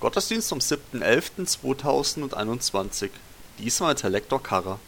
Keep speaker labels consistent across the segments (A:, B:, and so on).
A: Gottesdienst vom 7.11.2021. Diesmal mit Herr Lektor Karrer.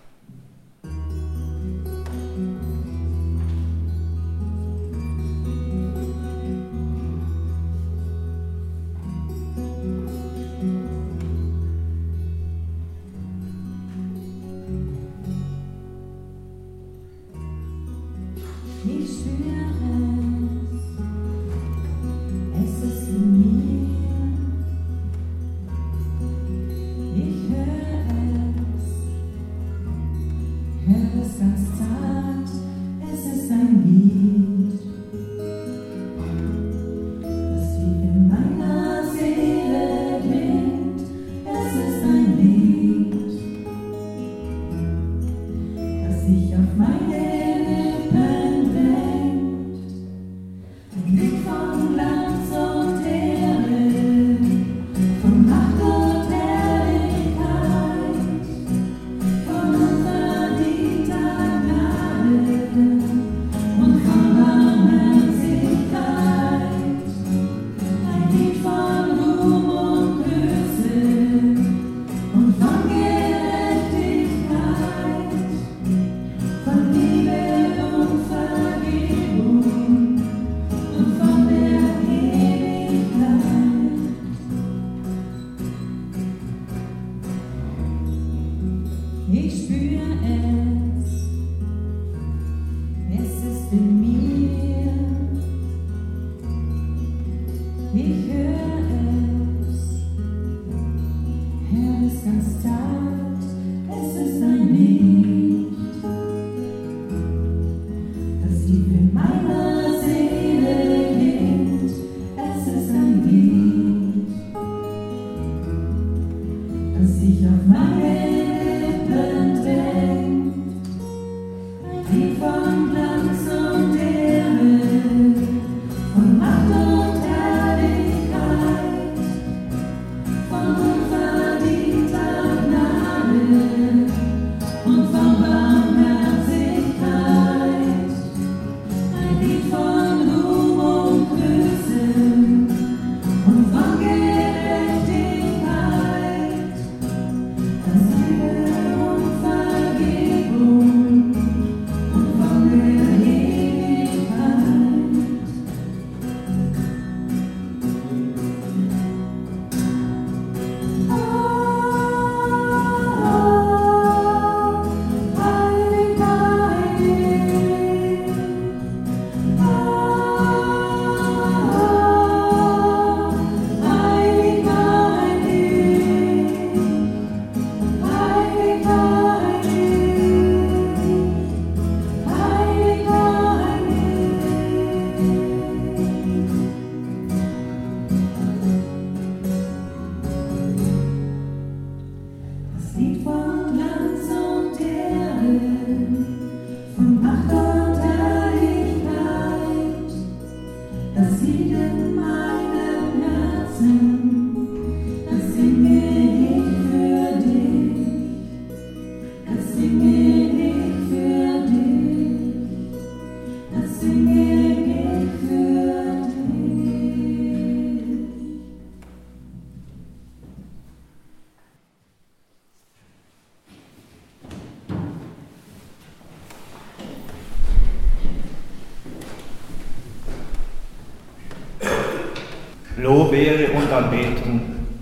B: Lob, Ehre und Anbetung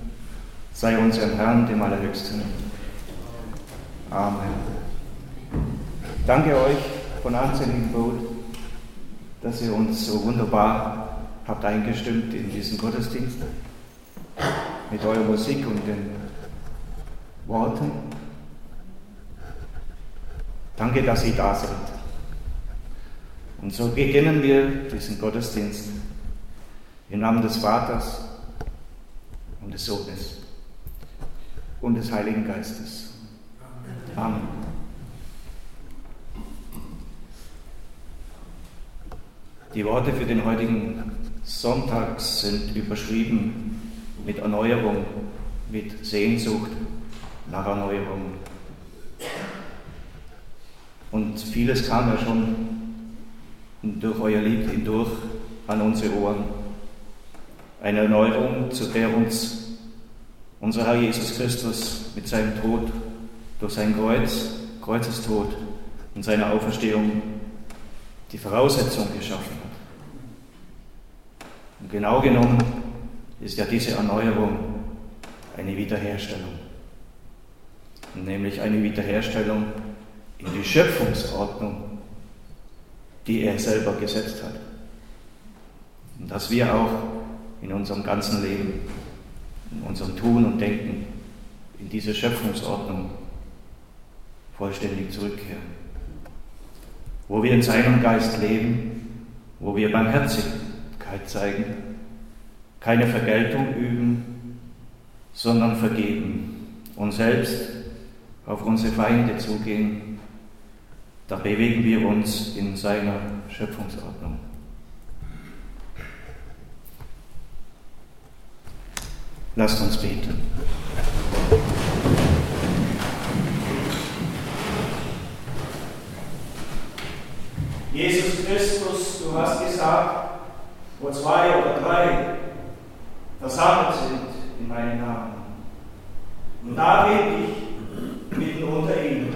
B: sei unserem Herrn, dem Allerhöchsten. Amen. Danke euch von Herzen im Boot, dass ihr uns so wunderbar habt eingestimmt in diesen Gottesdienst mit eurer Musik und den Worten. Danke, dass ihr da seid. Und so beginnen wir diesen Gottesdienst im Namen des Vaters und des Sohnes und des Heiligen Geistes. Amen. Die Worte für den heutigen Sonntag sind überschrieben mit Erneuerung, mit Sehnsucht nach Erneuerung. Und vieles kam ja schon durch euer Lied hindurch an unsere Ohren. Eine Erneuerung, zu der uns unser Herr Jesus Christus mit seinem Tod durch sein Kreuzestod und seine Auferstehung die Voraussetzung geschaffen hat. Und genau genommen ist ja diese Erneuerung eine Wiederherstellung. Nämlich eine Wiederherstellung in die Schöpfungsordnung, die er selber gesetzt hat. Und dass wir auch in unserem ganzen Leben, in unserem Tun und Denken in diese Schöpfungsordnung vollständig zurückkehren. Wo wir in seinem Geist leben, wo wir Barmherzigkeit zeigen, keine Vergeltung üben, sondern vergeben und selbst auf unsere Feinde zugehen, da bewegen wir uns in seiner Schöpfungsordnung. Lasst uns beten.
C: Jesus Christus, du hast gesagt, wo 2 oder 3 versammelt sind in meinem Namen. Und da bin ich mitten unter ihnen.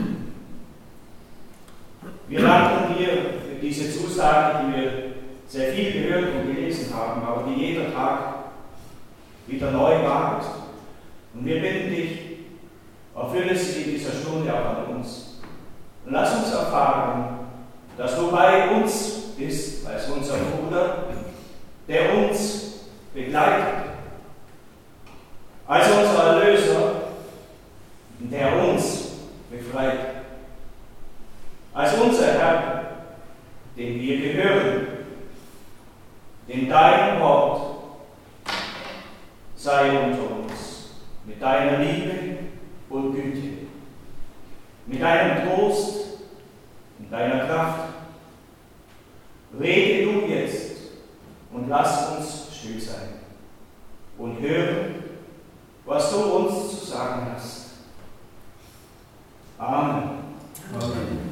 C: Wir danken dir für diese Zusage, die wir sehr viel gehört und gelesen haben, aber die jeder Tag wieder neu wagt. Und wir bitten dich, erfülle sie in dieser Stunde auch an uns. Und lass uns erfahren, dass du bei uns bist, als unser Bruder, der uns begleitet, als unser Erlöser, der uns befreit, als unser Herr, dem wir gehören, denn dein Wort sei unter uns, mit deiner Liebe und Güte, mit deinem Trost und deiner Kraft. Rede du jetzt und lass uns still sein und hören, was du uns zu sagen hast. Amen. Amen.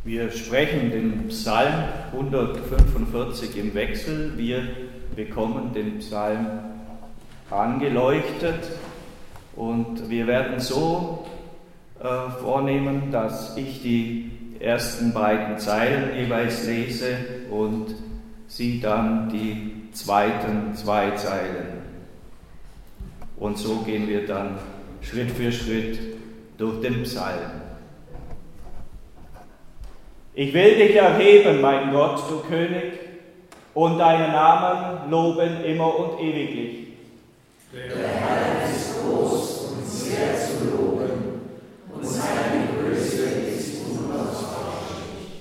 B: Wir sprechen den Psalm 145 im Wechsel. Wir bekommen den Psalm angeleuchtet und wir werden so vornehmen, dass ich die ersten beiden Zeilen jeweils lese und Sie dann die zweiten 2 Zeilen. Und so gehen wir dann Schritt für Schritt durch den Psalm. Ich will dich erheben, mein Gott, du König, und deinen Namen loben immer und ewiglich.
D: Der Herr ist groß und sehr zu loben, und seine Größe ist unausforschlich.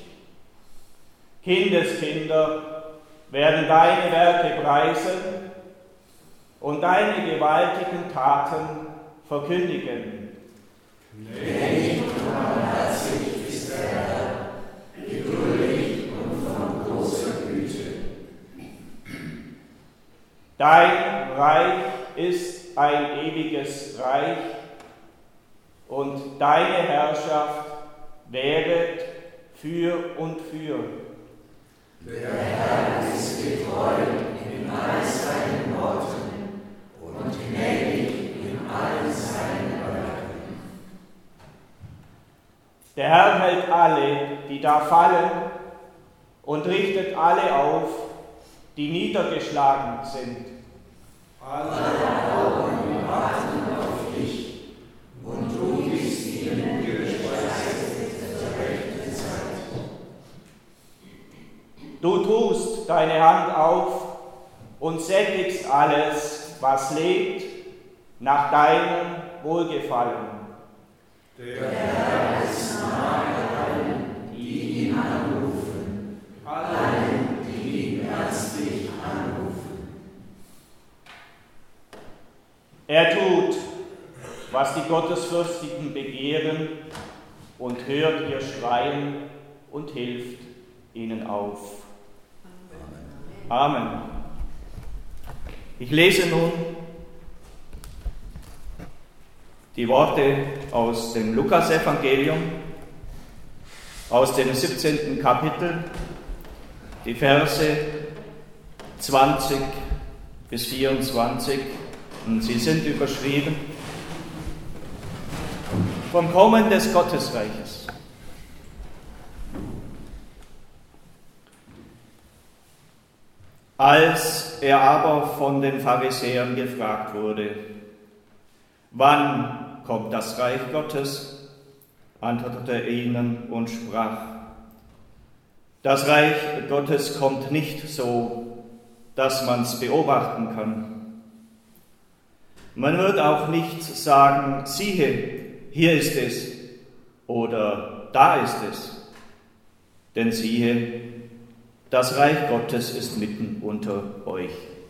C: Kindeskinder werden deine Werke preisen und deine gewaltigen Taten verkündigen.
D: Gnädig und barmherzig ist der Herr, geduldig und von großer Güte.
C: Dein Reich ist ein ewiges Reich und deine Herrschaft währet für und für.
D: Der Herr ist getreu in all seinen Worten und gnädig in allen seinen Werken.
C: Der Herr hält alle, die da fallen, und richtet alle auf, die niedergeschlagen sind.
D: Alle Augen warten auf dich, und du gibst ihnen ihre Speise zur rechten Zeit.
C: Du tust deine Hand auf und sättigst alles, was lebt, nach deinem Wohlgefallen.
D: Der Herr ist nahe allen, die ihn anrufen, allen, die ihn ernstlich anrufen.
C: Er tut, was die Gottesfürchtigen begehren, und hört ihr Schreien und hilft ihnen auf. Amen. Ich lese nun die Worte aus dem Lukasevangelium, aus dem 17. Kapitel, die Verse 20 bis 24, und sie sind überschrieben: Vom Kommen des Gottesreiches. Als er aber von den Pharisäern gefragt wurde: Wann kommt das Reich Gottes? Antwortete er ihnen und sprach: Das Reich Gottes kommt nicht so, dass man's beobachten kann. Man wird auch nicht sagen: Siehe, hier ist es, oder da ist es. Denn siehe, das Reich Gottes ist mitten unter euch.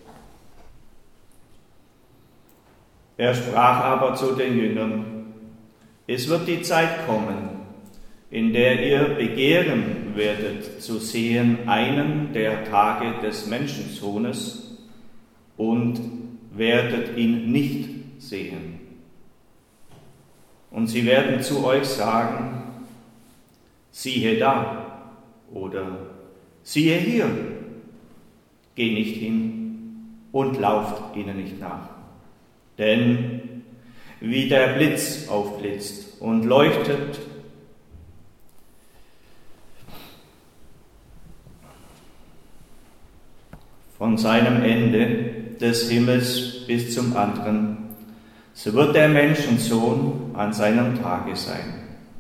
C: Er sprach aber zu den Jüngern: Es wird die Zeit kommen, in der ihr begehren werdet zu sehen einen der Tage des Menschensohnes und werdet ihn nicht sehen. Und sie werden zu euch sagen: Siehe da, oder siehe hier. Geh nicht hin und lauft ihnen nicht nach. Denn wie der Blitz aufblitzt und leuchtet von seinem Ende des Himmels bis zum anderen, so wird der Menschensohn an seinem Tage sein.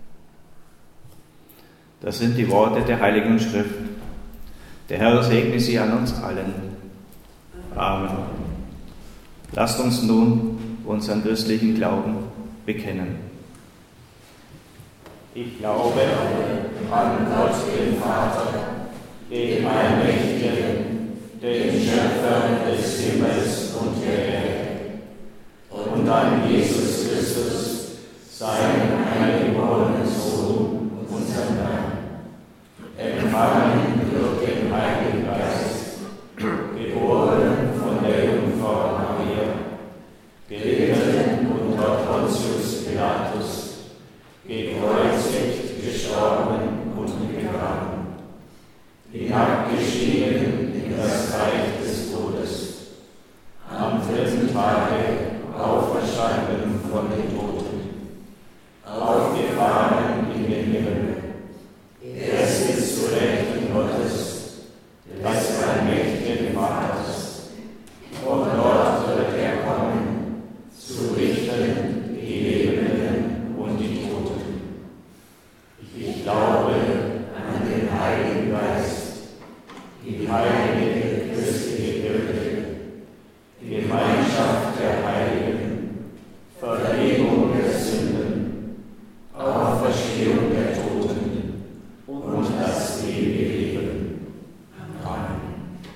C: Das sind die Worte der Heiligen Schrift. Der Herr segne sie an uns allen. Amen. Lasst uns nun unseren christlichen Glauben bekennen. Ich glaube an Gott, den Vater, den Allmächtigen, den Schöpfer des Himmels und der Erde, und an Jesus Christus, seinen eingeborenen Sohn, unseren Herrn, empfangen durch den Heiligen Geist, geboren von der Jungfrau Maria, gelitten unter Pontius Pilatus, gekreuzigt, gestorben und begraben,
D: eingestiegen in das Reich des Todes, am 3. Tage auferstanden von den Toten, aufgefahren in den Himmel. Er sitzt zu Rechten Gottes, das allmächtige Vaters. Von dort wird er kommen, zu richten die Lebenden und die Toten. Ich glaube an den Heiligen Geist, die heilige christliche Kirche, die Gemeinschaft der Heiligen, Vergebung der Sünden, Auferstehung der Toten und das ewige Leben. Amen.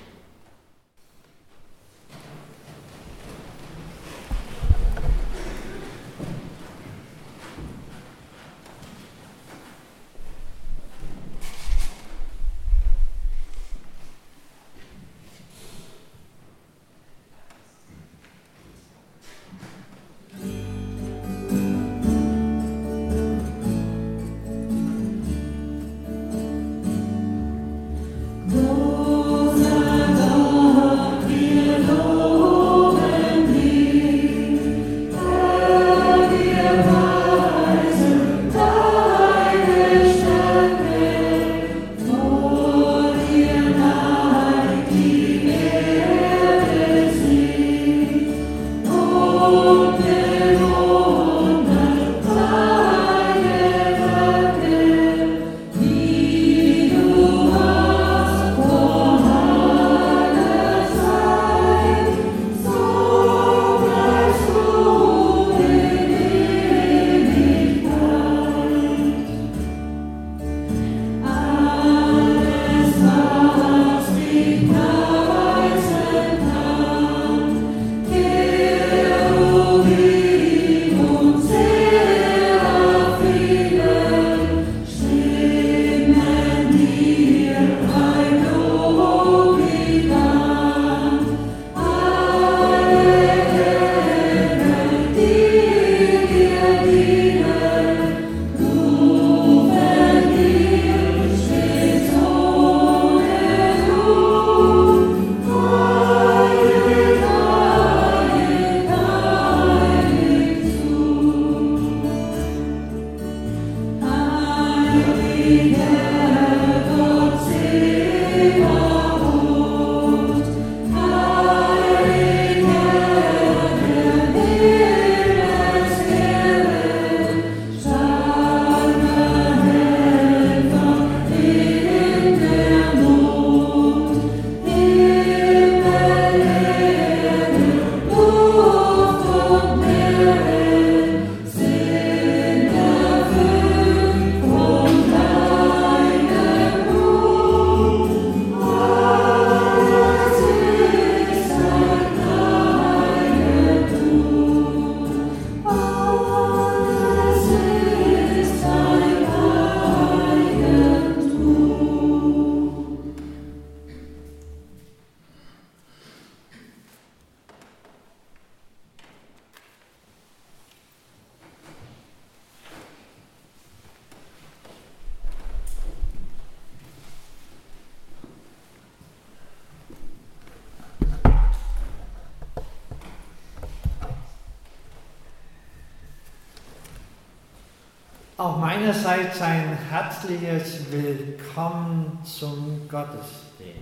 E: Auch meinerseits ein herzliches Willkommen zum Gottesdienst.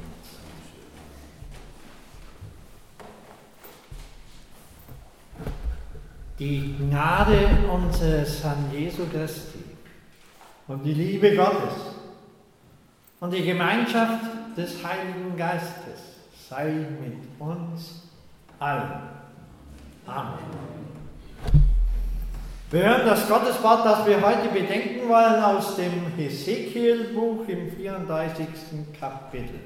E: Die Gnade unseres Herrn Jesu Christi und die Liebe Gottes und die Gemeinschaft des Heiligen Geistes sei mit uns allen. Amen. Wir hören das Gotteswort, das wir heute bedenken wollen, aus dem Hesekiel-Buch im 34. Kapitel.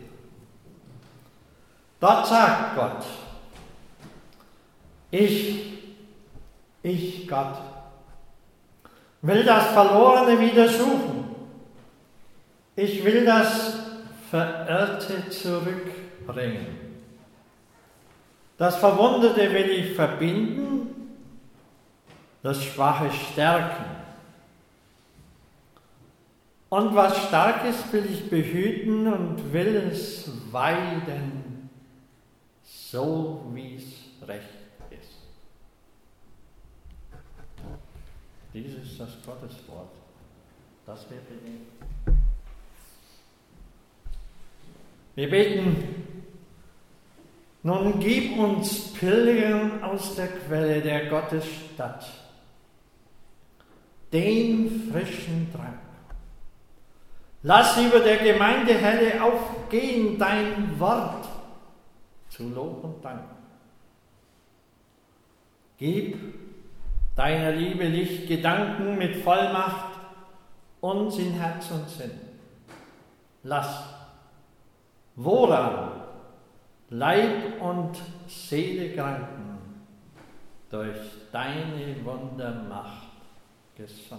E: Dort sagt Gott: Ich Gott, will das Verlorene wieder suchen. Ich will das Verirrte zurückbringen. Das Verwundete will ich verbinden, das Schwache stärken. Und was stark ist, will ich behüten und will es weiden, so wie es recht ist. Dies ist das Gotteswort, das wir beten. Wir beten: Nun gib uns Pilgern aus der Quelle der Gottesstadt den frischen Trank. Lass über der Gemeinde helle aufgehen dein Wort zu Lob und Dank. Gib deiner Liebe Licht, Gedanken mit Vollmacht uns in Herz und Sinn. Lass, woran Leib und Seele kranken, durch deine Wundermacht gesund.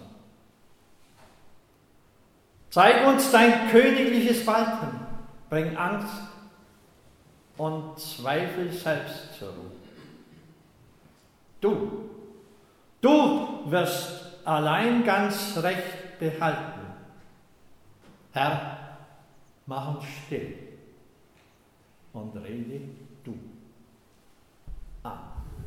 E: Zeig uns dein königliches Walten, bring Angst und Zweifel selbst zur Ruhe. Du wirst allein ganz recht behalten. Herr, mach uns still und rede du. Amen.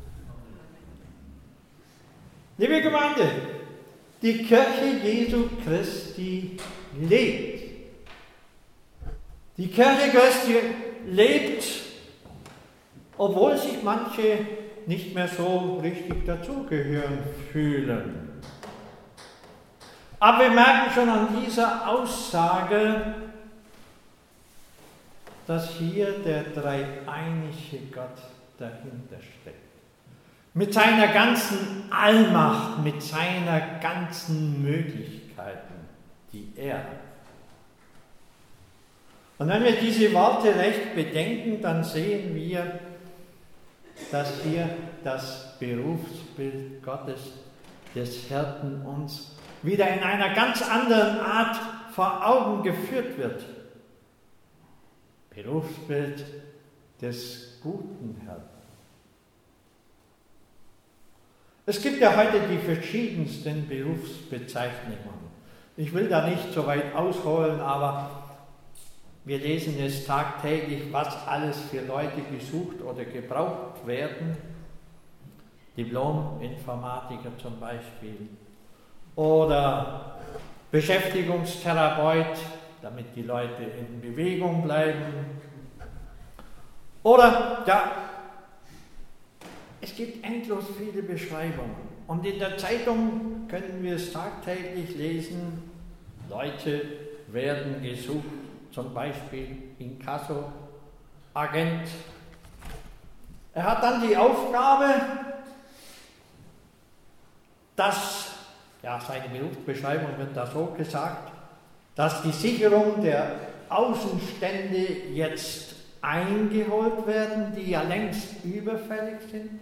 E: Liebe Gemeinde, die Kirche Jesu Christi lebt. Die Kirche Christi lebt, obwohl sich manche nicht mehr so richtig dazugehören fühlen. Aber wir merken schon an dieser Aussage, dass hier der dreieinige Gott dahinter steckt. Mit seiner ganzen Allmacht, mit seiner ganzen Möglichkeiten, die er hat. Und wenn wir diese Worte recht bedenken, dann sehen wir, dass hier das Berufsbild Gottes, des Hirten, uns wieder in einer ganz anderen Art vor Augen geführt wird. Berufsbild des guten Hirten. Es gibt ja heute die verschiedensten Berufsbezeichnungen. Ich will da nicht so weit ausholen, aber wir lesen es tagtäglich, was alles für Leute gesucht oder gebraucht werden. Diplom-Informatiker zum Beispiel. Oder Beschäftigungstherapeut, damit die Leute in Bewegung bleiben. Oder, ja, es gibt endlos viele Beschreibungen. Und in der Zeitung können wir es tagtäglich lesen, Leute werden gesucht, zum Beispiel Inkasso-Agent. Er hat dann die Aufgabe, dass, ja, seine Berufsbeschreibung wird da so gesagt, dass die Sicherung der Außenstände jetzt eingeholt werden, die ja längst überfällig sind.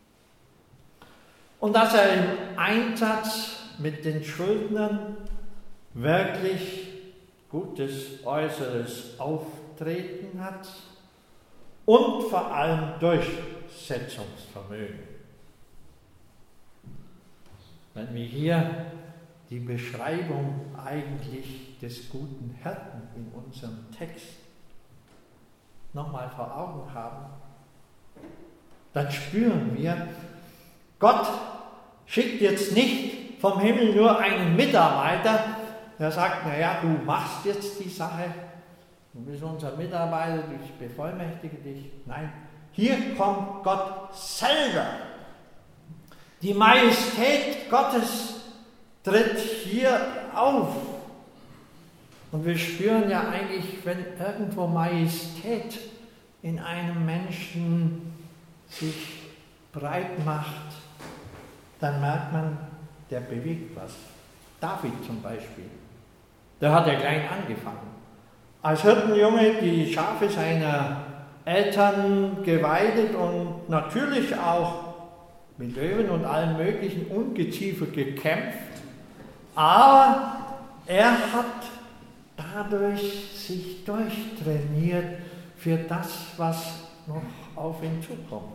E: Und dass er im Einsatz mit den Schuldnern wirklich gutes äußeres Auftreten hat und vor allem Durchsetzungsvermögen. Wenn wir hier die Beschreibung eigentlich des guten Hirten in unserem Text nochmal vor Augen haben, dann spüren wir, Gott schickt jetzt nicht vom Himmel nur einen Mitarbeiter, der sagt, naja, du machst jetzt die Sache, du bist unser Mitarbeiter, ich bevollmächtige dich. Nein, hier kommt Gott selber. Die Majestät Gottes tritt hier auf. Und wir spüren ja eigentlich, wenn irgendwo Majestät in einem Menschen sich breit macht, dann merkt man, der bewegt was. David zum Beispiel, der hat ja klein angefangen. Als Hirtenjunge die Schafe seiner Eltern geweidet und natürlich auch mit Löwen und allen möglichen Ungeziefer gekämpft, aber er hat dadurch sich durchtrainiert für das, was noch auf ihn zukommt.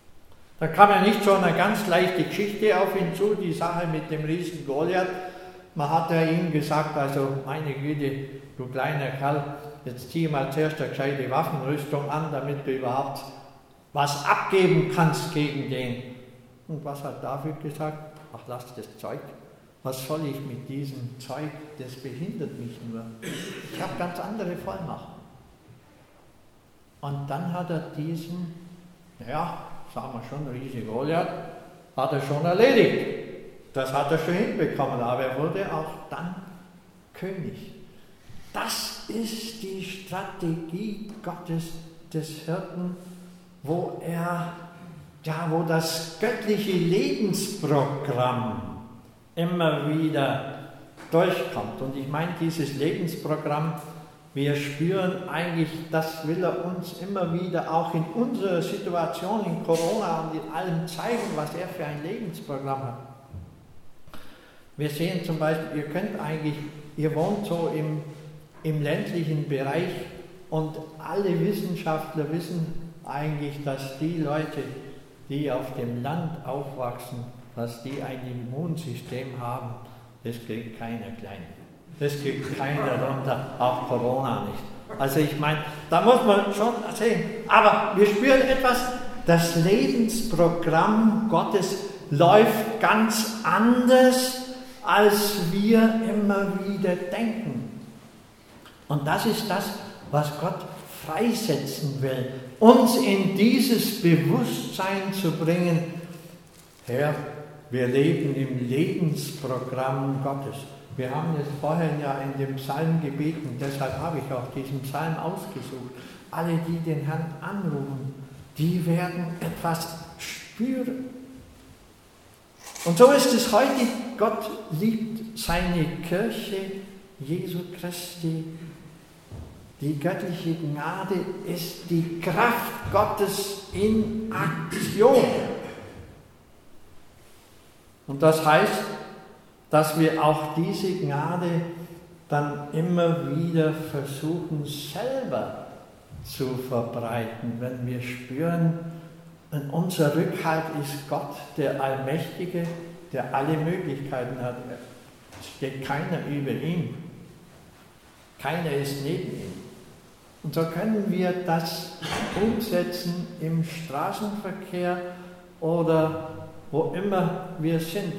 E: Da kam ja nicht so eine ganz leichte Geschichte auf ihn zu, die Sache mit dem Riesen Goliath. man hat ja ihm gesagt, also meine Güte, du kleiner Kerl, jetzt zieh mal zuerst eine gescheite Waffenrüstung an, damit du überhaupt was abgeben kannst gegen den. Und was hat David gesagt? Ach, lass das Zeug. Was soll ich mit diesem Zeug? Das behindert mich nur. Ich habe ganz andere Vollmachten. Und dann hat er diesen, ja, sagen wir schon, riesige Goliath, hat er schon erledigt. Das hat er schon hinbekommen, aber er wurde auch dann König. Das ist die Strategie Gottes des Hirten, wo das göttliche Lebensprogramm immer wieder durchkommt. Und ich meine, dieses Lebensprogramm, wir spüren eigentlich, das will er uns immer wieder auch in unserer Situation, in Corona und in allem zeigen, was er für ein Lebensprogramm hat. Wir sehen zum Beispiel, ihr wohnt so im ländlichen Bereich und alle Wissenschaftler wissen eigentlich, dass die Leute, die auf dem Land aufwachsen, dass die ein Immunsystem haben, das kriegt keiner klein. Das kriegt keiner runter, auch Corona nicht. Also ich meine, da muss man schon sehen. Aber wir spüren etwas, das Lebensprogramm Gottes läuft ganz anders, als wir immer wieder denken. Und das ist das, was Gott freisetzen will, uns in dieses Bewusstsein zu bringen, Herr, wir leben im Lebensprogramm Gottes. Wir haben es vorhin ja in dem Psalm gebeten, deshalb habe ich auch diesen Psalm ausgesucht. Alle, die den Herrn anrufen, die werden etwas spüren. Und so ist es heute, Gott liebt seine Kirche, Jesu Christi. Die göttliche Gnade ist die Kraft Gottes in Aktion. Und das heißt, dass wir auch diese Gnade dann immer wieder versuchen, selber zu verbreiten, wenn wir spüren, in unser Rückhalt ist Gott, der Allmächtige, der alle Möglichkeiten hat. Es steht keiner über ihm. Keiner ist neben ihm. Und so können wir das umsetzen im Straßenverkehr oder wo immer wir sind.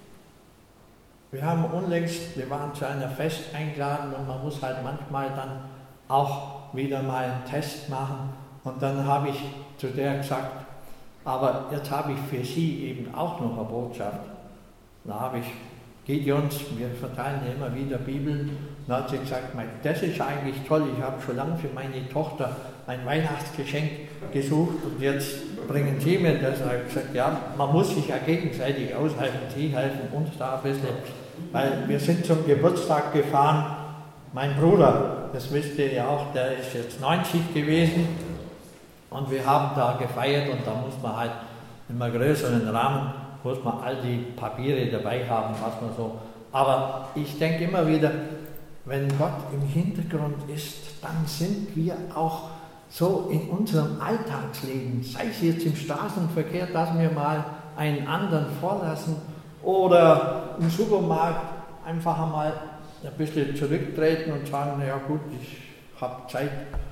E: Wir waren zu einer Fest eingeladen und man muss halt manchmal dann auch wieder mal einen Test machen. Und dann habe ich zu der gesagt, aber jetzt habe ich für Sie eben auch noch eine Botschaft. Da habe ich Gideons, wir verteilen ja immer wieder Bibeln, da hat sie gesagt, das ist eigentlich toll, ich habe schon lange für meine Tochter ein Weihnachtsgeschenk gesucht und jetzt bringen Sie mir das. Da habe ich gesagt, ja, man muss sich ja gegenseitig aushelfen, Sie helfen uns da ein bisschen, weil wir sind zum Geburtstag gefahren, mein Bruder, das wisst ihr ja auch, der ist jetzt 90 gewesen und wir haben da gefeiert und da muss man halt im größeren Rahmen, muss man all die Papiere dabei haben, was man so. Aber ich denke immer wieder, wenn Gott im Hintergrund ist, dann sind wir auch so in unserem Alltagsleben, sei es jetzt im Straßenverkehr, dass wir mal einen anderen vorlassen oder im Supermarkt einfach einmal ein bisschen zurücktreten und sagen, naja gut, ich habe Zeit.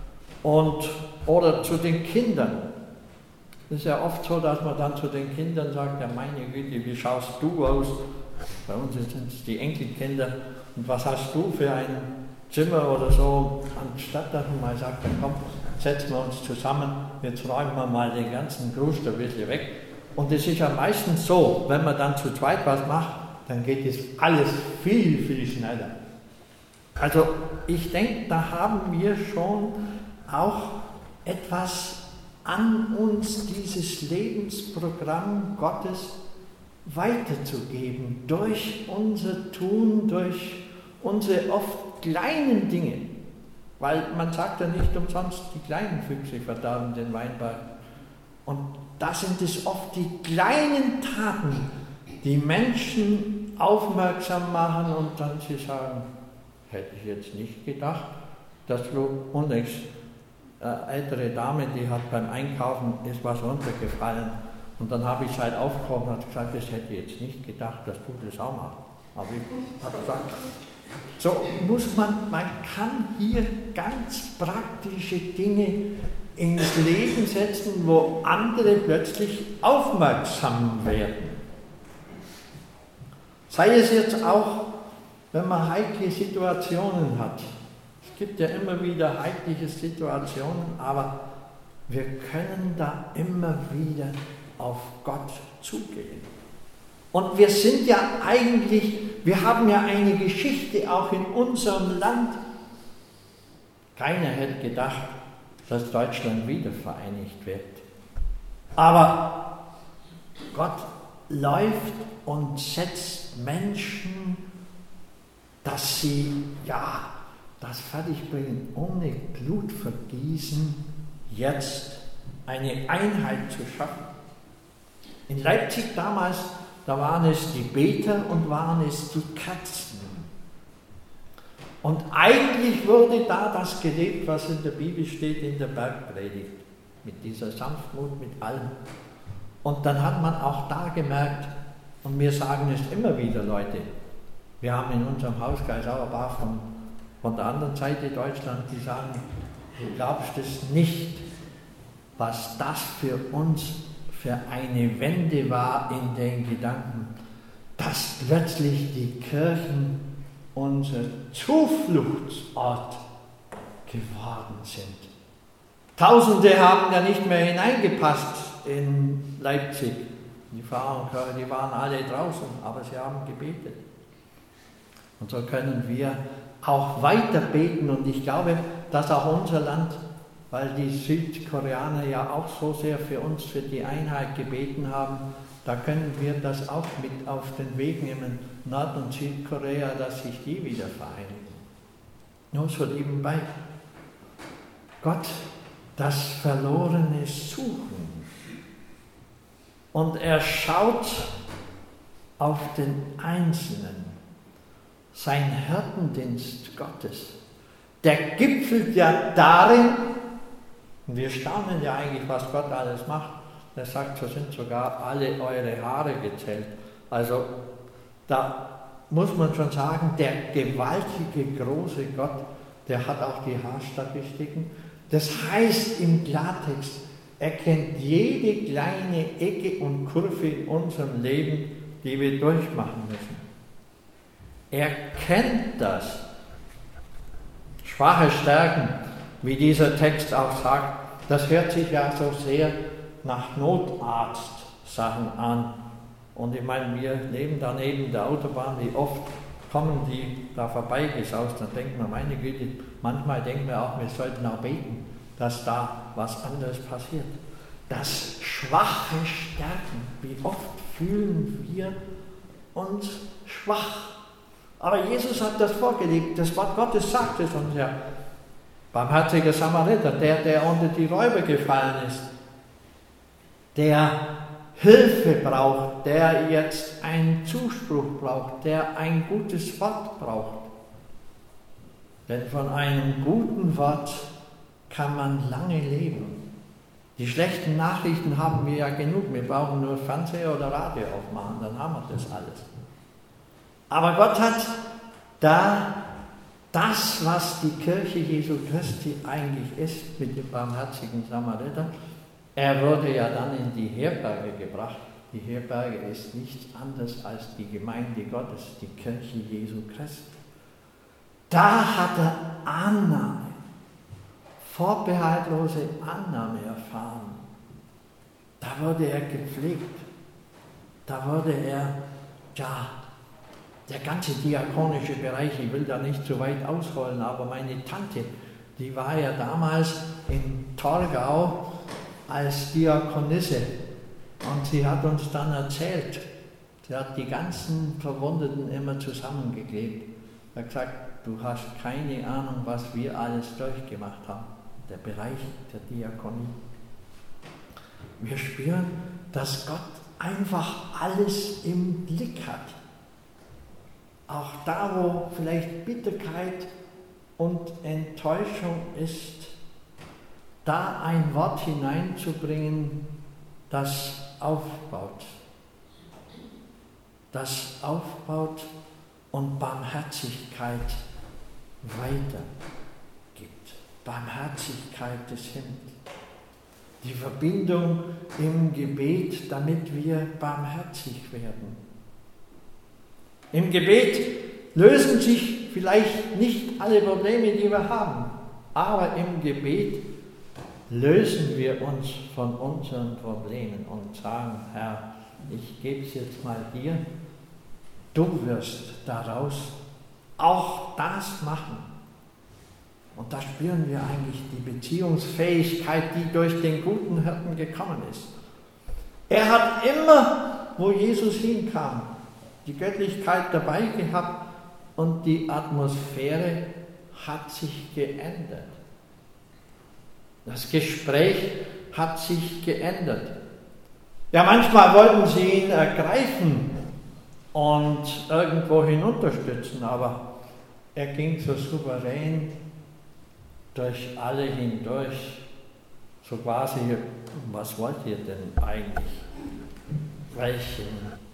E: Oder zu den Kindern. Es ist ja oft so, dass man dann zu den Kindern sagt, ja meine Güte, wie schaust du aus? Bei uns sind es die Enkelkinder. Und was hast du für ein Zimmer oder so? Anstatt dass man mal sagt, dann komm, setzen wir uns zusammen, jetzt räumen wir mal den ganzen Grust ein bisschen weg. Und es ist ja meistens so, wenn man dann zu zweit was macht, dann geht es alles viel, viel schneller. Also ich denke, da haben wir schon auch etwas an uns, dieses Lebensprogramm Gottes weiterzugeben, durch unser Tun, durch unsere oft kleinen Dinge. Weil man sagt ja nicht umsonst, die kleinen Füchse verderben den Weinberg. Und da sind es oft die kleinen Taten, die Menschen aufmerksam machen und dann sie sagen, hätte ich jetzt nicht gedacht, dass du unlängst ältere Dame, die hat beim Einkaufen, ist was runtergefallen und dann habe ich es halt aufgehoben und gesagt, das hätte ich jetzt nicht gedacht, dass du das auch machst. Aber ich habe gesagt, so man kann hier ganz praktische Dinge ins Leben setzen, wo andere plötzlich aufmerksam werden. Sei es jetzt auch, wenn man heikle Situationen hat. Es gibt ja immer wieder heikle Situationen, aber wir können da immer wieder auf Gott zugehen. Und wir sind ja eigentlich, wir haben ja eine Geschichte auch in unserem Land. Keiner hätte gedacht, dass Deutschland wieder vereinigt wird. Aber Gott läuft und setzt Menschen, dass sie das fertigbringen, ohne Blutvergießen jetzt eine Einheit zu schaffen. In Leipzig damals, da waren es die Beter und waren es die Kerzen. Und eigentlich wurde da das gelebt, was in der Bibel steht, in der Bergpredigt. Mit dieser Sanftmut, mit allem. Und dann hat man auch da gemerkt, und wir sagen es immer wieder, Leute, wir haben in unserem Hauskreis auch ein paar von der anderen Seite Deutschlands, die sagen, du glaubst es nicht, was das für uns für eine Wende war in den Gedanken, dass plötzlich die Kirchen unser Zufluchtsort geworden sind. Tausende haben ja nicht mehr hineingepasst in Leipzig. Die Frauenchöre, die waren alle draußen, aber sie haben gebetet. Und so können wir auch weiter beten. Und ich glaube, dass auch unser Land, weil die Südkoreaner ja auch so sehr für uns, für die Einheit gebeten haben, da können wir das auch mit auf den Weg nehmen, Nord- und Südkorea, dass sich die wieder vereinigen. Nur so nebenbei. Gott, das Verlorene suchen. Und er schaut auf den Einzelnen. Sein Hirtendienst Gottes, der gipfelt ja darin, und wir staunen ja eigentlich, was Gott alles macht. Er sagt, so sind sogar alle eure Haare gezählt. Also da muss man schon sagen, der gewaltige, große Gott, der hat auch die Haarstatistiken. Das heißt im Klartext, er kennt jede kleine Ecke und Kurve in unserem Leben, die wir durchmachen müssen. Er kennt das. Schwache Stärken, wie dieser Text auch sagt, das hört sich ja so sehr nach Notarzt-Sachen an. Und ich meine, wir leben da neben der Autobahn, wie oft kommen die da vorbeigesaust, dann denkt man, meine Güte, manchmal denken wir auch, wir sollten auch beten, dass da was anderes passiert. Das schwache Stärken, wie oft fühlen wir uns schwach. Aber Jesus hat das vorgelegt, das Wort Gottes sagt es uns ja. Barmherziger Samariter, der unter die Räuber gefallen ist, der Hilfe braucht, der jetzt einen Zuspruch braucht, der ein gutes Wort braucht. Denn von einem guten Wort kann man lange leben. Die schlechten Nachrichten haben wir ja genug, wir brauchen nur Fernseher oder Radio aufmachen, dann haben wir das alles. Aber Gott hat da das, was die Kirche Jesu Christi eigentlich ist, mit dem barmherzigen Samariter, er wurde ja dann in die Herberge gebracht. Die Herberge ist nichts anderes als die Gemeinde Gottes, die Kirche Jesu Christi. Da hat er Annahme, vorbehaltlose Annahme erfahren. Da wurde er gepflegt. Da wurde er, der ganze diakonische Bereich, ich will da nicht zu weit ausholen, aber meine Tante, die war ja damals in Torgau als Diakonisse und sie hat uns dann erzählt, sie hat die ganzen Verwundeten immer zusammengeklebt. Sie hat gesagt, du hast keine Ahnung, was wir alles durchgemacht haben, der Bereich der Diakonie. Wir spüren, dass Gott einfach alles im Blick hat. Auch da, wo vielleicht Bitterkeit und Enttäuschung ist, da ein Wort hineinzubringen, das aufbaut. Das aufbaut und Barmherzigkeit weitergibt. Barmherzigkeit des Himmels. Die Verbindung im Gebet, damit wir barmherzig werden. Im Gebet lösen sich vielleicht nicht alle Probleme, die wir haben, aber im Gebet lösen wir uns von unseren Problemen und sagen, Herr, ich gebe es jetzt mal dir, du wirst daraus auch das machen. Und da spüren wir eigentlich die Beziehungsfähigkeit, die durch den guten Hirten gekommen ist. Er hat immer, wo Jesus hinkam, die Göttlichkeit dabei gehabt und die Atmosphäre hat sich geändert. Das Gespräch hat sich geändert. Ja, manchmal wollten sie ihn ergreifen und irgendwo hinunterstützen, aber er ging so souverän durch alle hindurch, so quasi, was wollt ihr denn eigentlich? Welche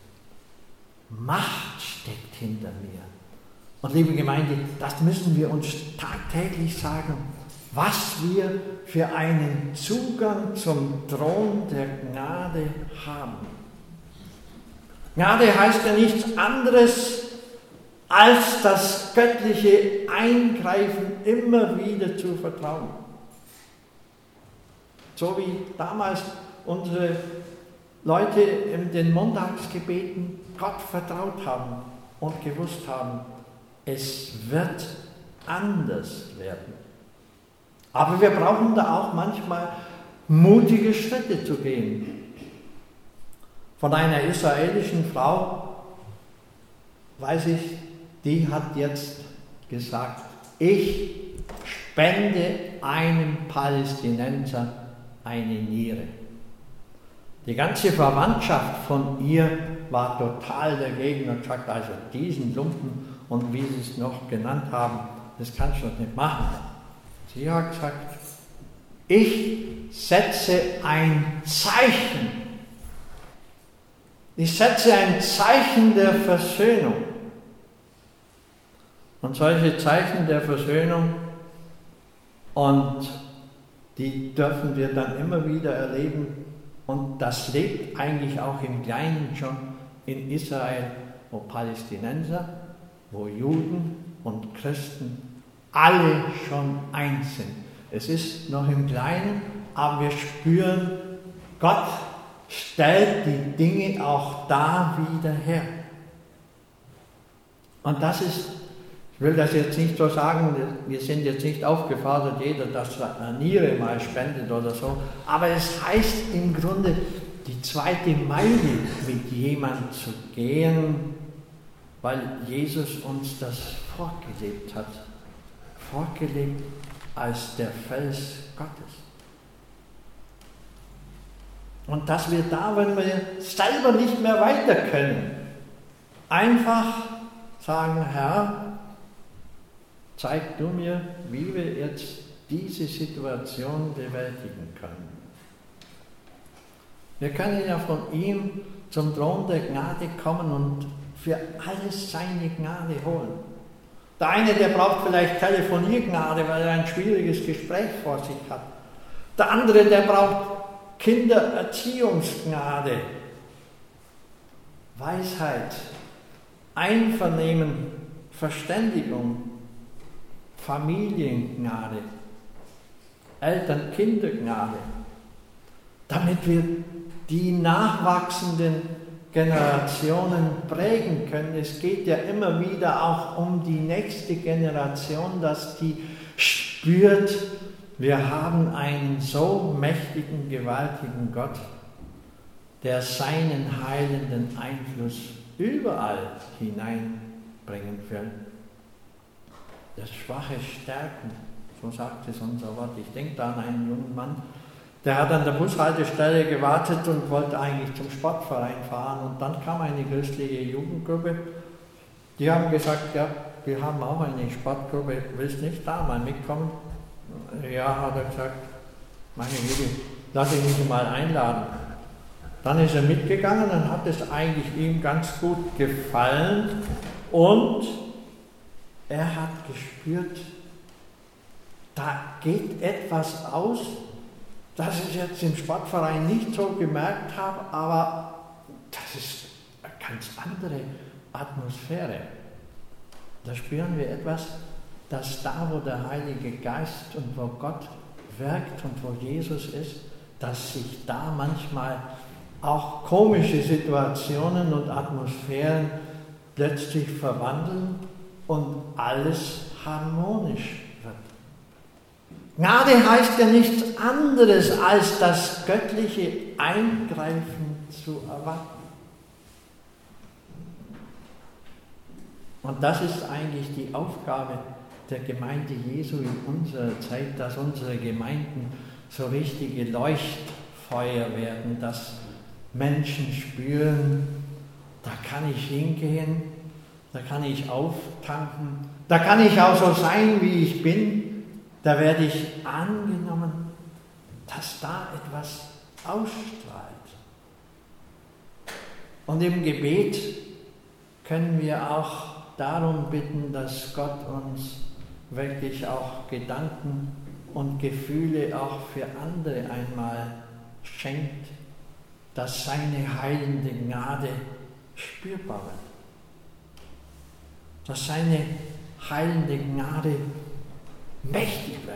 E: Macht steckt hinter mir? Und liebe Gemeinde, das müssen wir uns tagtäglich sagen, was wir für einen Zugang zum Thron der Gnade haben. Gnade heißt ja nichts anderes, als das göttliche Eingreifen immer wieder zu vertrauen. So wie damals unsere Leute in den Montagsgebeten Gott vertraut haben und gewusst haben, es wird anders werden. Aber wir brauchen da auch manchmal mutige Schritte zu gehen. Von einer israelischen Frau weiß ich, die hat jetzt gesagt, ich spende einem Palästinenser eine Niere. Die ganze Verwandtschaft von ihr war total dagegen und sagt, also diesen Lumpen und wie sie es noch genannt haben, das kannst du nicht machen. Sie hat gesagt, ich setze ein Zeichen. Ich setze ein Zeichen der Versöhnung. Und solche Zeichen der Versöhnung, und die dürfen wir dann immer wieder erleben. Und das lebt eigentlich auch im Kleinen schon in Israel, wo Palästinenser, wo Juden und Christen alle schon eins sind. Es ist noch im Kleinen, aber wir spüren, Gott stellt die Dinge auch da wieder her. Und das ist, ich will das jetzt nicht so sagen, wir sind jetzt nicht aufgefordert, jeder, dass eine Niere mal spendet oder so, aber es heißt im Grunde, die zweite Meile mit jemandem zu gehen, weil Jesus uns das vorgelebt hat. Vorgelebt als der Fels Gottes. Und dass wir da, wenn wir selber nicht mehr weiter können, einfach sagen, Herr, zeig du mir, wie wir jetzt diese Situation bewältigen können. Wir können ja von ihm zum Thron der Gnade kommen und für alles seine Gnade holen. Der eine, der braucht vielleicht Telefoniergnade, weil er ein schwieriges Gespräch vor sich hat. Der andere, der braucht Kindererziehungsgnade, Weisheit, Einvernehmen, Verständigung, Familiengnade, Eltern-Kinder-Gnade, damit wir die nachwachsenden Generationen prägen können. Es geht ja immer wieder auch um die nächste Generation, dass die spürt, wir haben einen so mächtigen, gewaltigen Gott, der seinen heilenden Einfluss überall hineinbringen will. Das Schwache stärken, so sagt es unser Wort. Ich denke da an einen jungen Mann, der hat an der Bushaltestelle gewartet und wollte eigentlich zum Sportverein fahren. Und dann kam eine christliche Jugendgruppe, die haben gesagt, ja, wir haben auch eine Sportgruppe, willst nicht da mal mitkommen? Ja, hat er gesagt, meine Güte, lass ich mich mal einladen. Dann ist er mitgegangen und hat es eigentlich ihm ganz gut gefallen. Und er hat gespürt, da geht etwas aus, das ich jetzt im Sportverein nicht so gemerkt habe, aber das ist eine ganz andere Atmosphäre. Da spüren wir etwas, dass da, wo der Heilige Geist und wo Gott wirkt und wo Jesus ist, dass sich da manchmal auch komische Situationen und Atmosphären plötzlich verwandeln und alles harmonisch wird. Gnade heißt ja nichts anderes, als das göttliche Eingreifen zu erwarten. Und das ist eigentlich die Aufgabe der Gemeinde Jesu in unserer Zeit, dass unsere Gemeinden so richtige Leuchtfeuer werden, dass Menschen spüren, da kann ich hingehen, da kann ich auftanken, da kann ich auch so sein, wie ich bin, da werde ich angenommen, dass da etwas ausstrahlt. Und im Gebet können wir auch darum bitten, dass Gott uns wirklich auch Gedanken und Gefühle auch für andere einmal schenkt, dass seine heilende Gnade spürbar wird. Dass seine heilende Gnade mächtig wird.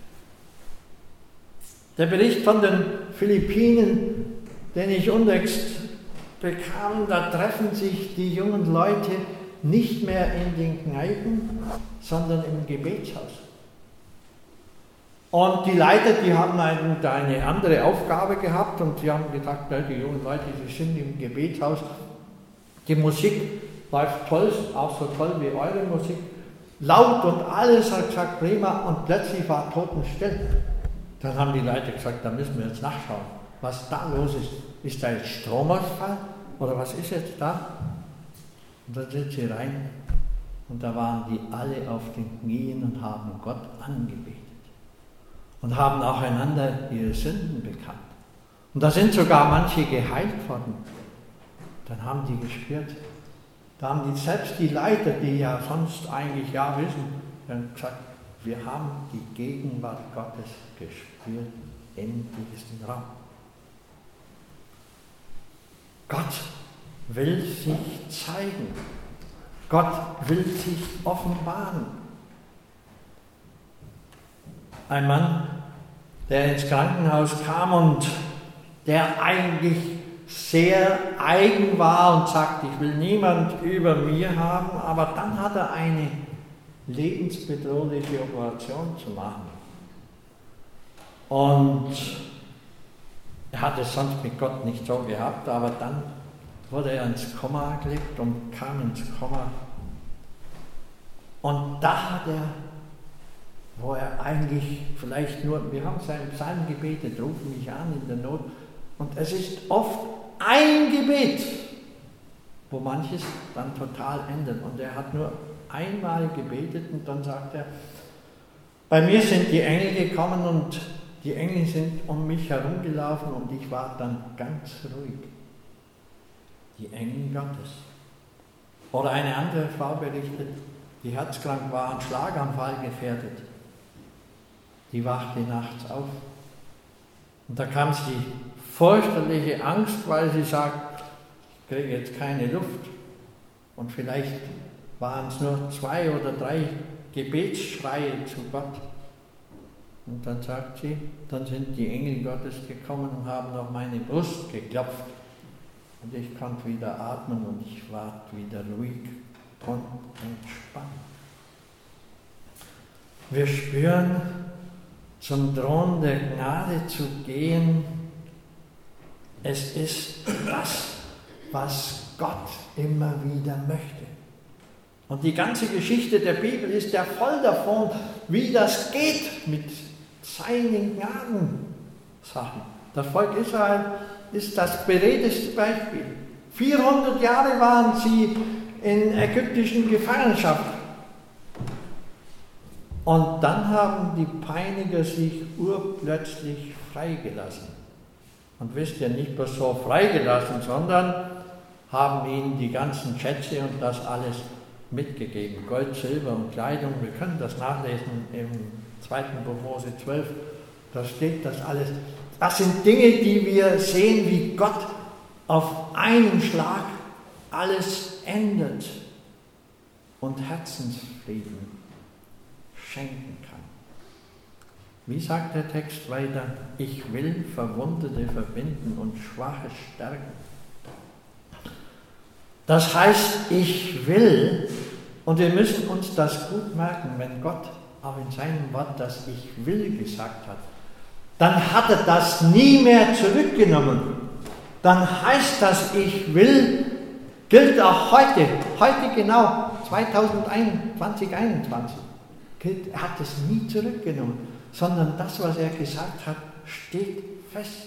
E: Der Bericht von den Philippinen, den ich unlängst bekam, da treffen sich die jungen Leute nicht mehr in den Kneipen, sondern im Gebetshaus. Und die Leiter, die haben eine andere Aufgabe gehabt und die haben gesagt, die jungen Leute, die sind im Gebetshaus. Die Musik läuft toll, auch so toll wie eure Musik. Laut und alles, hat gesagt, prima, und plötzlich war totenstill. Dann haben die Leute gesagt, da müssen wir jetzt nachschauen, was da los ist. Ist da jetzt Stromausfall oder was ist jetzt da? Und dann sind sie rein und da waren die alle auf den Knien und haben Gott angebetet und haben auch einander ihre Sünden bekannt. Und da sind sogar manche geheilt worden. Dann haben die gespürt, da haben die selbst die Leiter, die ja sonst eigentlich ja wissen, dann gesagt, wir haben die Gegenwart Gottes gespürt in diesem Raum. Gott will sich zeigen. Gott will sich offenbaren. Ein Mann, der ins Krankenhaus kam und der eigentlich sehr eigen war und sagt, ich will niemand über mir haben, aber dann hat er eine lebensbedrohliche Operation zu machen. Und er hat es sonst mit Gott nicht so gehabt, aber dann wurde er ins Koma gelegt und kam ins Koma. Und da hat er, wo er eigentlich vielleicht nur, wir haben seinen Psalm gebetet, ruf mich an in der Not, und es ist oft ein Gebet, wo manches dann total endet. Und er hat nur einmal gebetet und dann sagt er, bei mir sind die Engel gekommen und die Engel sind um mich herumgelaufen und ich war dann ganz ruhig. Die Engel Gottes. Oder eine andere Frau berichtet, die herzkrank war, an Schlaganfall gefährdet. Die wachte nachts auf. Und da kam sie fürchterliche Angst, weil sie sagt, ich kriege jetzt keine Luft. Und vielleicht waren es nur 2 oder 3 Gebetsschreie zu Gott. Und dann sagt sie, dann sind die Engel Gottes gekommen und haben auf meine Brust geklopft. Und ich konnte wieder atmen und ich war wieder ruhig und entspannt. Wir spüren, zum Thron der Gnade zu gehen, es ist das, was Gott immer wieder möchte. Und die ganze Geschichte der Bibel ist ja voll davon, wie das geht mit seinen Gnadensachen. Das Volk Israel ist das beredteste Beispiel. 400 Jahre waren sie in ägyptischen Gefangenschaft. Und dann haben die Peiniger sich urplötzlich freigelassen. Und wisst ihr, nicht bloß so freigelassen, sondern haben ihnen die ganzen Schätze und das alles mitgegeben. Gold, Silber und Kleidung. Wir können das nachlesen im 2. Buch Mose 12. Da steht das alles. Das sind Dinge, die wir sehen, wie Gott auf einen Schlag alles ändert und Herzensfrieden schenken kann. Wie sagt der Text weiter? Ich will Verwundete verbinden und Schwache stärken. Das heißt, ich will, und wir müssen uns das gut merken, wenn Gott auch in seinem Wort das Ich will gesagt hat, dann hat er das nie mehr zurückgenommen. Dann heißt das Ich will, gilt auch heute genau, 2021, gilt, er hat es nie zurückgenommen, sondern das, was er gesagt hat, steht fest.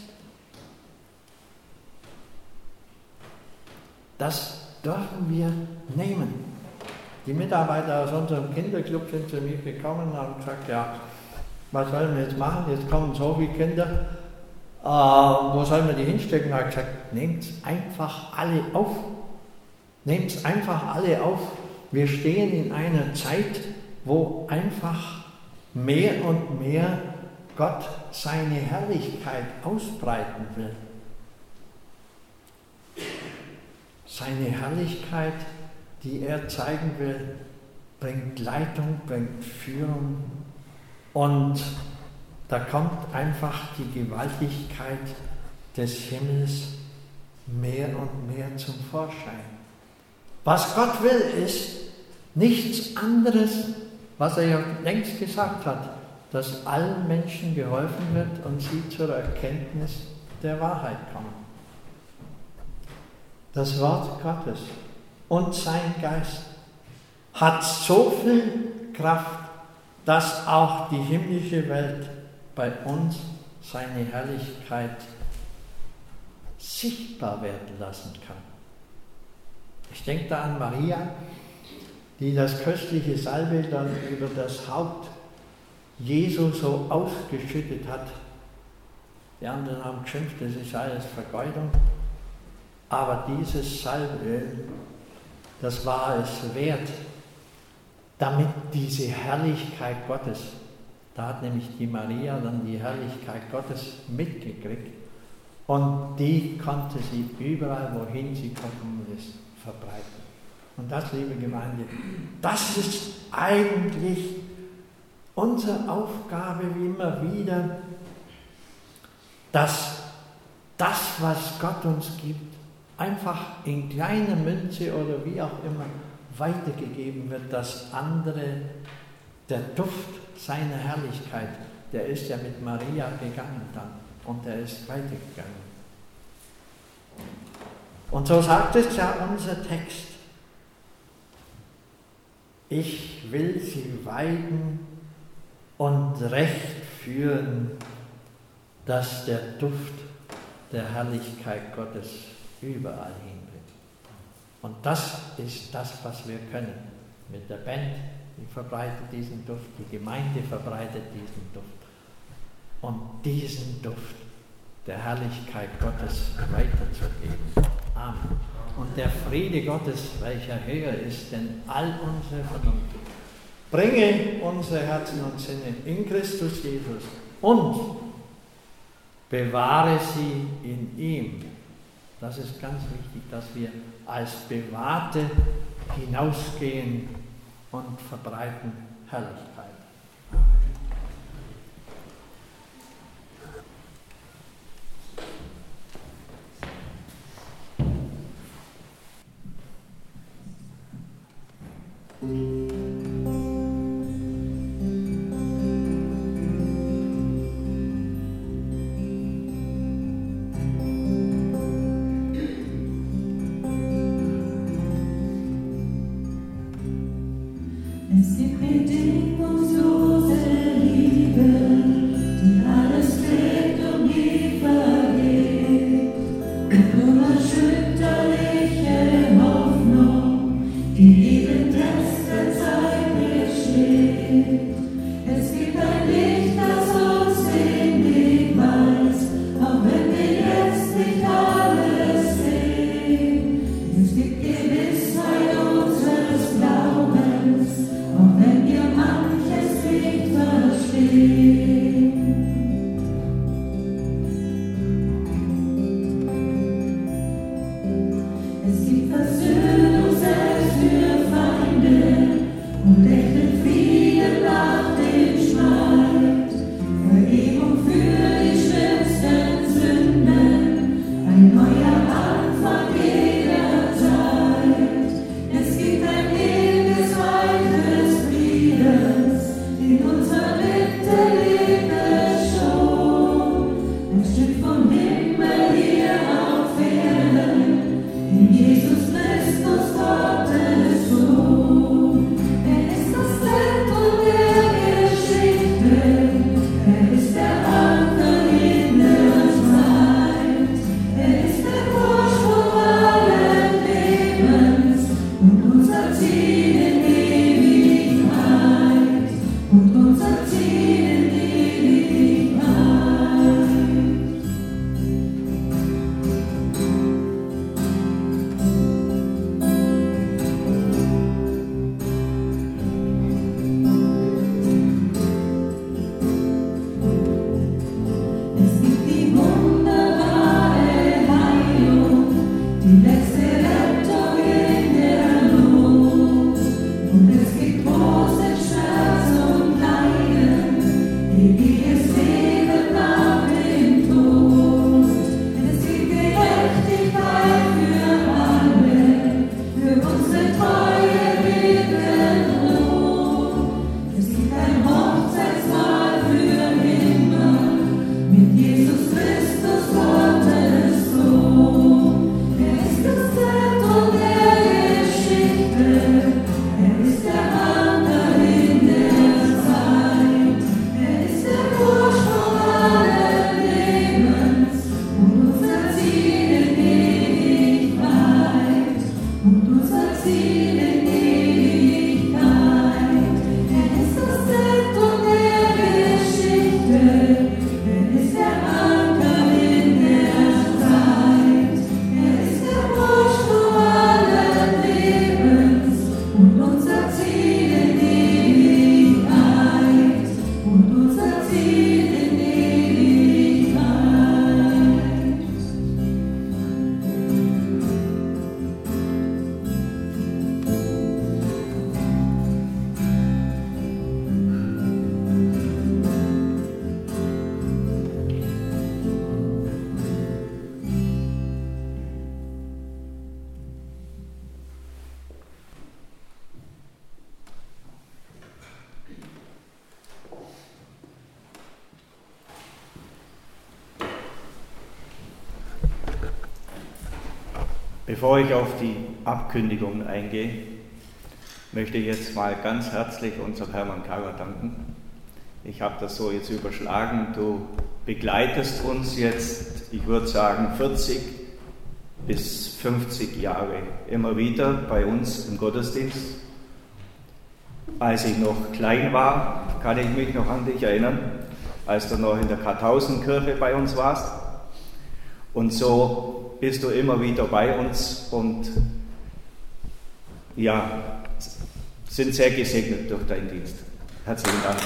E: Das dürfen wir nehmen. Die Mitarbeiter aus unserem Kinderclub sind zu mir gekommen und haben gesagt, ja, was sollen wir jetzt machen? Jetzt kommen so viele Kinder. Wo sollen wir die hinstecken? Ich habe gesagt, nehmt es einfach alle auf. Nehmt es einfach alle auf. Wir stehen in einer Zeit, wo einfach mehr und mehr Gott seine Herrlichkeit ausbreiten will. Seine Herrlichkeit, die er zeigen will, bringt Leitung, bringt Führung. Und da kommt einfach die Gewaltigkeit des Himmels mehr und mehr zum Vorschein. Was Gott will, ist nichts anderes, was er ja längst gesagt hat, dass allen Menschen geholfen wird und sie zur Erkenntnis der Wahrheit kommen. Das Wort Gottes und sein Geist hat so viel Kraft, dass auch die himmlische Welt bei uns seine Herrlichkeit sichtbar werden lassen kann. Ich denke da an Maria, die das köstliche Salbe dann über das Haupt Jesu so ausgeschüttet hat. Die anderen haben geschimpft, das ist alles Vergeudung. Aber dieses Salböl, das war es wert, damit diese Herrlichkeit Gottes, da hat nämlich die Maria dann die Herrlichkeit Gottes mitgekriegt und die konnte sie überall, wohin sie gekommen ist, verbreiten. Und das, liebe Gemeinde, das ist eigentlich unsere Aufgabe wie immer wieder, dass das, was Gott uns gibt, einfach in kleiner Münze oder wie auch immer weitergegeben wird, dass andere, der Duft seiner Herrlichkeit, der ist ja mit Maria gegangen dann und er ist weitergegangen. Und so sagt es ja unser Text. Ich will sie weiden und recht führen, dass der Duft der Herrlichkeit Gottes überall hinbringt. Und das ist das, was wir können. Mit der Band, die verbreitet diesen Duft, die Gemeinde verbreitet diesen Duft. Und diesen Duft der Herrlichkeit Gottes weiterzugeben. Amen. Und der Friede Gottes, welcher höher ist denn all unsere Vernunft, bringe unsere Herzen und Sinne in Christus Jesus und bewahre sie in ihm. Das ist ganz wichtig, dass wir als Bewahrte hinausgehen und verbreiten Herrlichkeit.
F: Es gibt Bedingungen.
B: Bevor ich auf die Abkündigung eingehe, möchte ich jetzt mal ganz herzlich unserem Hermann Karrer danken. Ich habe das so jetzt überschlagen. Du begleitest uns jetzt, ich würde sagen, 40 bis 50 Jahre immer wieder bei uns im Gottesdienst. Als ich noch klein war, kann ich mich noch an dich erinnern, als du noch in der Karthausenkirche bei uns warst. Und so bist du immer wieder bei uns und ja, sind sehr gesegnet durch deinen Dienst. Herzlichen Dank.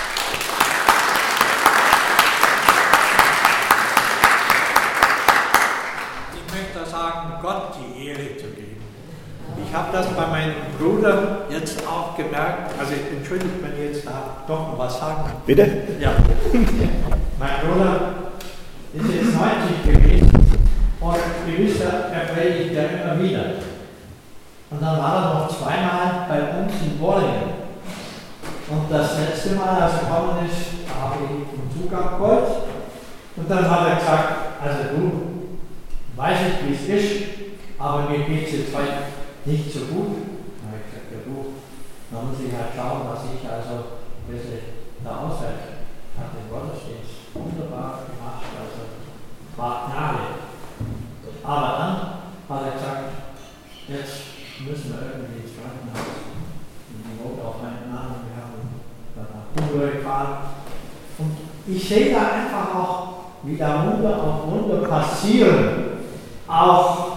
E: Ich möchte sagen, Gott die Ehre zu geben. Ich habe das bei meinem Bruder jetzt auch gemerkt, also entschuldigt, wenn ich jetzt da doch noch was sagen.
B: Bitte?
E: Ja. Mein Bruder ist jetzt 90 gewesen und gewiss, er predigt ja immer wieder. Und dann war er noch zweimal bei uns in Bollingen. Und das letzte Mal, als er gekommen ist, habe ich ihn vom Zug abgeholt. Und dann hat er gesagt, also du, weiß ich, wie es ist, aber mir geht es jetzt heute nicht so gut. Dann habe ich gesagt, ja du, dann muss ich halt schauen, was ich also ein bisschen da aushalte. Ich habe den Gottesdienst wunderbar gemacht, also war Gnade. Aber dann hat er gesagt, jetzt müssen wir irgendwie ins Krankenhaus. Und die Notaufnahme machen, wir haben dann nach Buche gefahren. Und ich sehe da einfach auch, wie da Wunder auf Wunder passieren. Auch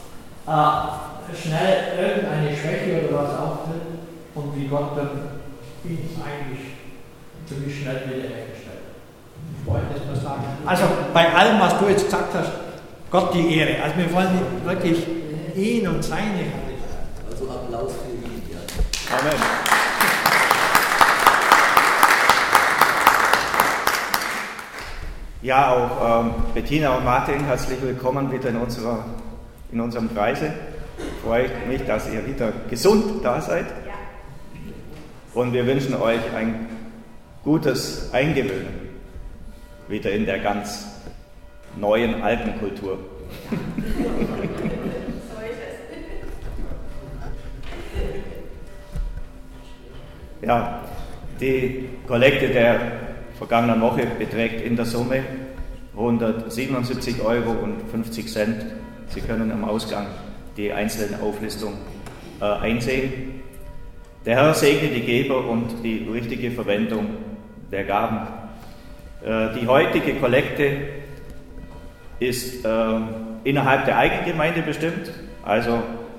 E: schnell irgendeine Schwäche oder was auftritt und wie Gott dann ihn eigentlich ziemlich schnell wiederhergestellt hat. Ich wollte das mal sagen. Also bei allem, was du jetzt gesagt hast, Gott die Ehre. Also wir wollen wirklich ihn und seine Herrlichkeit.
D: Also Applaus für ihn, ja.
B: Amen. Ja, auch Bettina und Martin, herzlich willkommen wieder in unserem Kreise. Freut mich, dass ihr wieder gesund da seid. Und wir wünschen euch ein gutes Eingewöhnen wieder in der ganz neuen alten Kultur. Ja, die Kollekte der vergangenen Woche beträgt in der Summe 177,50 €. Sie können am Ausgang die einzelne Auflistung einsehen. Der Herr segne die Geber und die richtige Verwendung der Gaben. Die heutige Kollekte ist innerhalb der Eigengemeinde bestimmt, also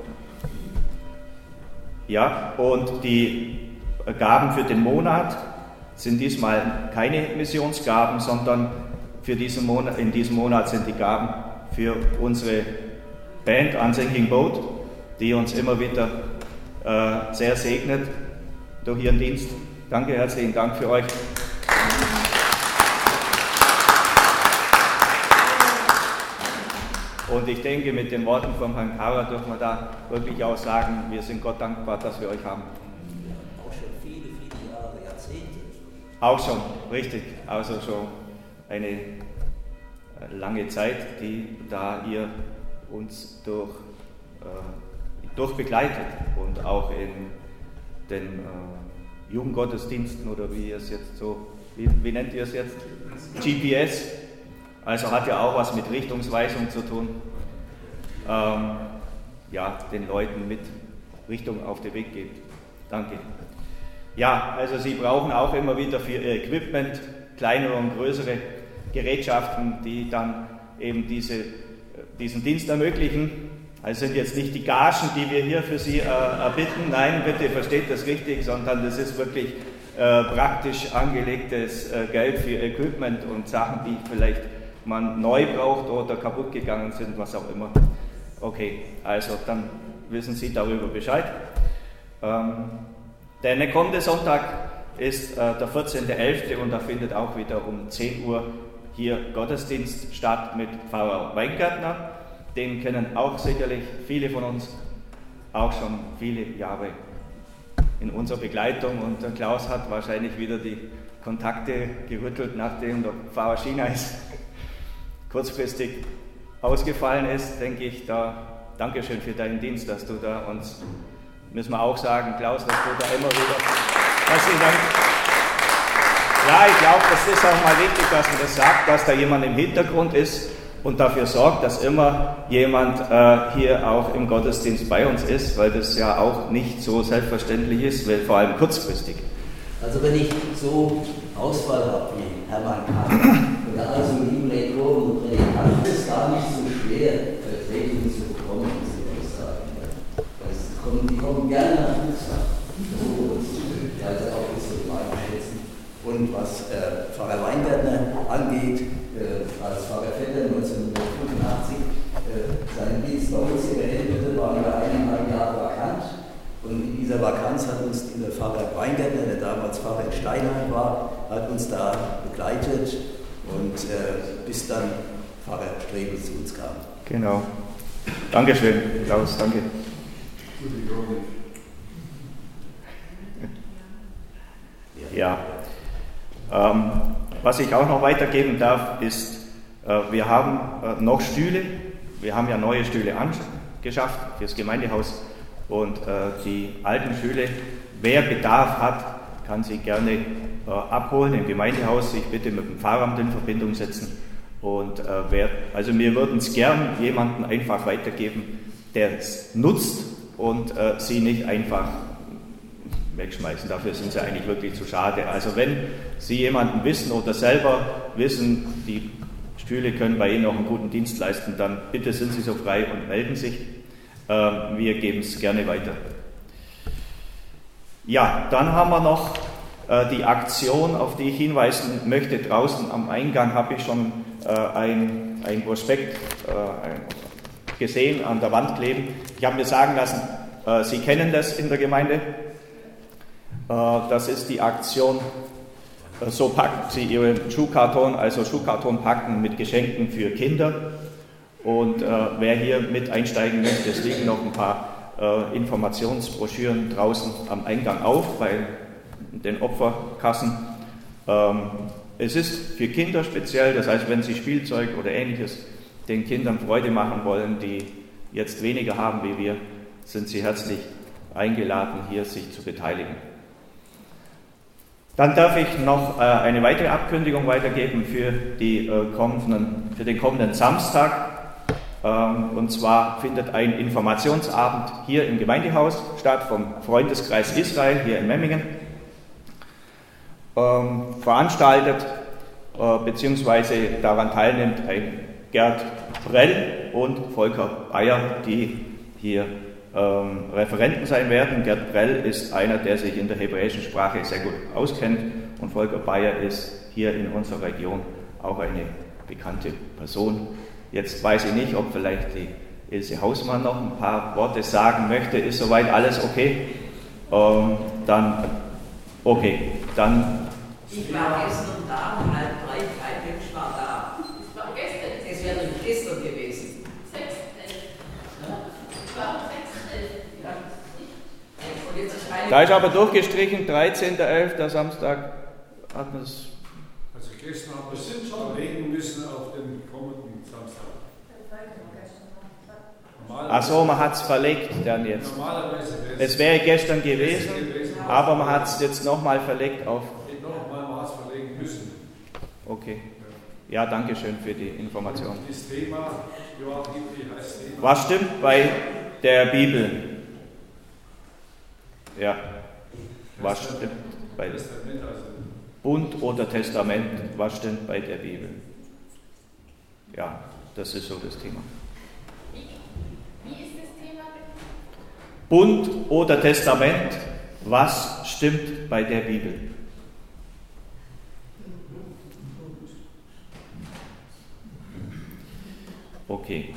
B: ja, und die Gaben für den Monat sind diesmal keine Missionsgaben, sondern in diesem Monat sind die Gaben für unsere Band Unsinking Boat, die uns immer wieder sehr segnet durch ihren Dienst. Danke, herzlichen Dank für euch. Und ich denke, mit den Worten von Herrn Karrer dürfen wir da wirklich auch sagen, wir sind Gott dankbar, dass wir euch haben.
D: Auch schon viele, viele Jahre, Jahrzehnte.
B: Auch schon, richtig. Also schon eine lange Zeit, die da ihr uns durch begleitet und auch in den Jugendgottesdiensten oder wie ihr es jetzt so, wie nennt ihr es jetzt? GPS. Also hat ja auch was mit Richtungsweisung zu tun. Ja, den Leuten mit Richtung auf den Weg gibt. Danke. Ja, also sie brauchen auch immer wieder für ihr Equipment kleinere und größere Gerätschaften, die dann eben diesen Dienst ermöglichen. Also sind jetzt nicht die Gagen, die wir hier für Sie erbitten, nein, bitte versteht das richtig, sondern das ist wirklich praktisch angelegtes Geld für Equipment und Sachen, die vielleicht man neu braucht oder kaputt gegangen sind, was auch immer. Okay, also dann wissen Sie darüber Bescheid. Der kommende Sonntag ist der 14.11. und da findet auch wieder um 10 Uhr hier Gottesdienst statt mit Pfarrer Weingärtner. Den kennen auch sicherlich viele von uns, auch schon viele Jahre in unserer Begleitung. Und der Klaus hat wahrscheinlich wieder die Kontakte gerüttelt, nachdem der Pfarrer Schieneis kurzfristig ausgefallen ist. Denke ich, da Dankeschön für deinen Dienst, dass du da uns, müssen wir auch sagen, Klaus, dass du da immer wieder, herzlichen Dank. Ja, ich glaube, das ist auch mal wichtig, dass man das sagt, dass da jemand im Hintergrund ist und dafür sorgt, dass immer jemand hier auch im Gottesdienst bei uns ist, weil das ja auch nicht so selbstverständlich ist, weil vor allem kurzfristig.
F: Also wenn ich so Auswahl habe wie Hermann Kahn oder also Liebretor und Predikant, ist es gar nicht so schwer, Vertretungen zu bekommen, muss ich sagen. Die kommen gerne nach Fußball. So, also auch das so mal schätzen. Und was Pfarrer Weingärtner angeht, als Pfarrer Vetter 1985 seinen Dienst bei uns hier beendete, waren wir 1,5 Jahre vakant. Und in dieser Vakanz hat uns der Pfarrer Weingärtner, der damals Pfarrer in Steinheim war, hat uns da begleitet und bis dann Pfarrer Strebel zu uns kam.
B: Genau. Dankeschön, Klaus, danke. Ja. Was ich auch noch weitergeben darf, ist, wir haben noch Stühle. Wir haben ja neue Stühle angeschafft fürs Gemeindehaus. Und die alten Stühle, wer Bedarf hat, kann sie gerne abholen im Gemeindehaus, sich bitte mit dem Pfarramt in Verbindung setzen. Und also wir würden es gern jemandem einfach weitergeben, der es nutzt und sie nicht einfach wegschmeißen. Dafür sind sie eigentlich wirklich zu schade. Also wenn Sie jemanden wissen oder selber wissen, die Stühle können bei Ihnen auch einen guten Dienst leisten, dann bitte sind Sie so frei und melden sich. Wir geben es gerne weiter. Ja, dann haben wir noch die Aktion, auf die ich hinweisen möchte. Draußen am Eingang habe ich schon ein Prospekt gesehen, an der Wand kleben. Ich habe mir sagen lassen, Sie kennen das in der Gemeinde. Das ist die Aktion, so packen Sie Ihren Schuhkarton, also Schuhkarton packen mit Geschenken für Kinder. Und wer hier mit einsteigen möchte, es liegen noch ein paar Informationsbroschüren draußen am Eingang auf, bei den Opferkassen. Es ist für Kinder speziell, das heißt, wenn Sie Spielzeug oder Ähnliches den Kindern Freude machen wollen, die jetzt weniger haben wie wir, sind Sie herzlich eingeladen, hier sich zu beteiligen. Dann darf ich noch eine weitere Ankündigung weitergeben für den kommenden Samstag. Und zwar findet ein Informationsabend hier im Gemeindehaus statt, vom Freundeskreis Israel hier in Memmingen. Veranstaltet bzw. daran teilnimmt ein Gerd Prell und Volker Bayer, die hier Referenten sein werden. Gerd Prell ist einer, der sich in der hebräischen Sprache sehr gut auskennt, und Volker Bayer ist hier in unserer Region auch eine bekannte Person. Jetzt weiß ich nicht, ob vielleicht die Ilse Hausmann noch ein paar Worte sagen möchte. Ist soweit alles okay? Dann.
G: Ich war gestern da um 2:30, kein Mensch war da.
H: Es war gestern.
G: Es wäre gestern gewesen.
H: 6:11. Es war um 6:11.
G: Ja. Und jetzt ist eine.
B: Da ist aber durchgestrichen, 13.11. Samstag hat man es.
I: Also gestern haben wir es verlegen müssen auf den kommenden Samstag.
B: Ach so, man hat es verlegt dann jetzt.
I: Normalerweise
B: Es wäre gestern gewesen, aber man hat es jetzt nochmal verlegt auf.
I: Nochmal was verlegen müssen.
B: Okay. Ja, danke schön für die Information.
I: Das Thema, Joachim, wie heißt das Thema?
B: Was stimmt bei der Bibel? Ja. Was stimmt bei der
I: Testament, also
B: Bund oder Testament? Was stimmt bei der Bibel? Ja, das ist so das Thema.
H: Wie ist das Thema?
B: Bund oder Testament? Was stimmt bei der Bibel? Okay.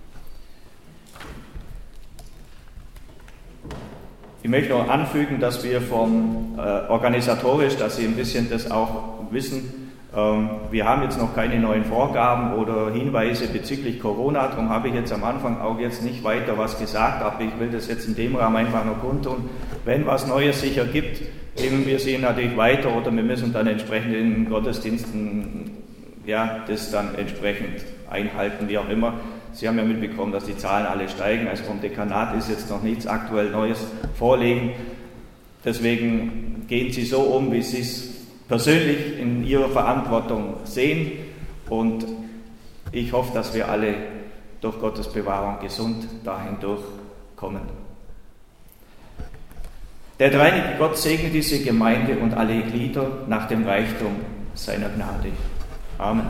B: Ich möchte noch anfügen, dass wir organisatorisch, dass Sie ein bisschen das auch wissen, wir haben jetzt noch keine neuen Vorgaben oder Hinweise bezüglich Corona, darum habe ich jetzt am Anfang auch jetzt nicht weiter was gesagt, aber ich will das jetzt in dem Rahmen einfach noch kundtun. Wenn was Neues sich ergibt, geben wir Sie natürlich weiter oder wir müssen dann entsprechend in Gottesdiensten das dann entsprechend einhalten, wie auch immer. Sie haben ja mitbekommen, dass die Zahlen alle steigen, also vom Dekanat ist jetzt noch nichts aktuell Neues vorliegen. Deswegen gehen Sie so um, wie Sie es persönlich in Ihrer Verantwortung sehen, und ich hoffe, dass wir alle durch Gottes Bewahrung gesund dahin durchkommen. Der dreieinige Gott segne diese Gemeinde und alle Glieder nach dem Reichtum seiner Gnade. Amen.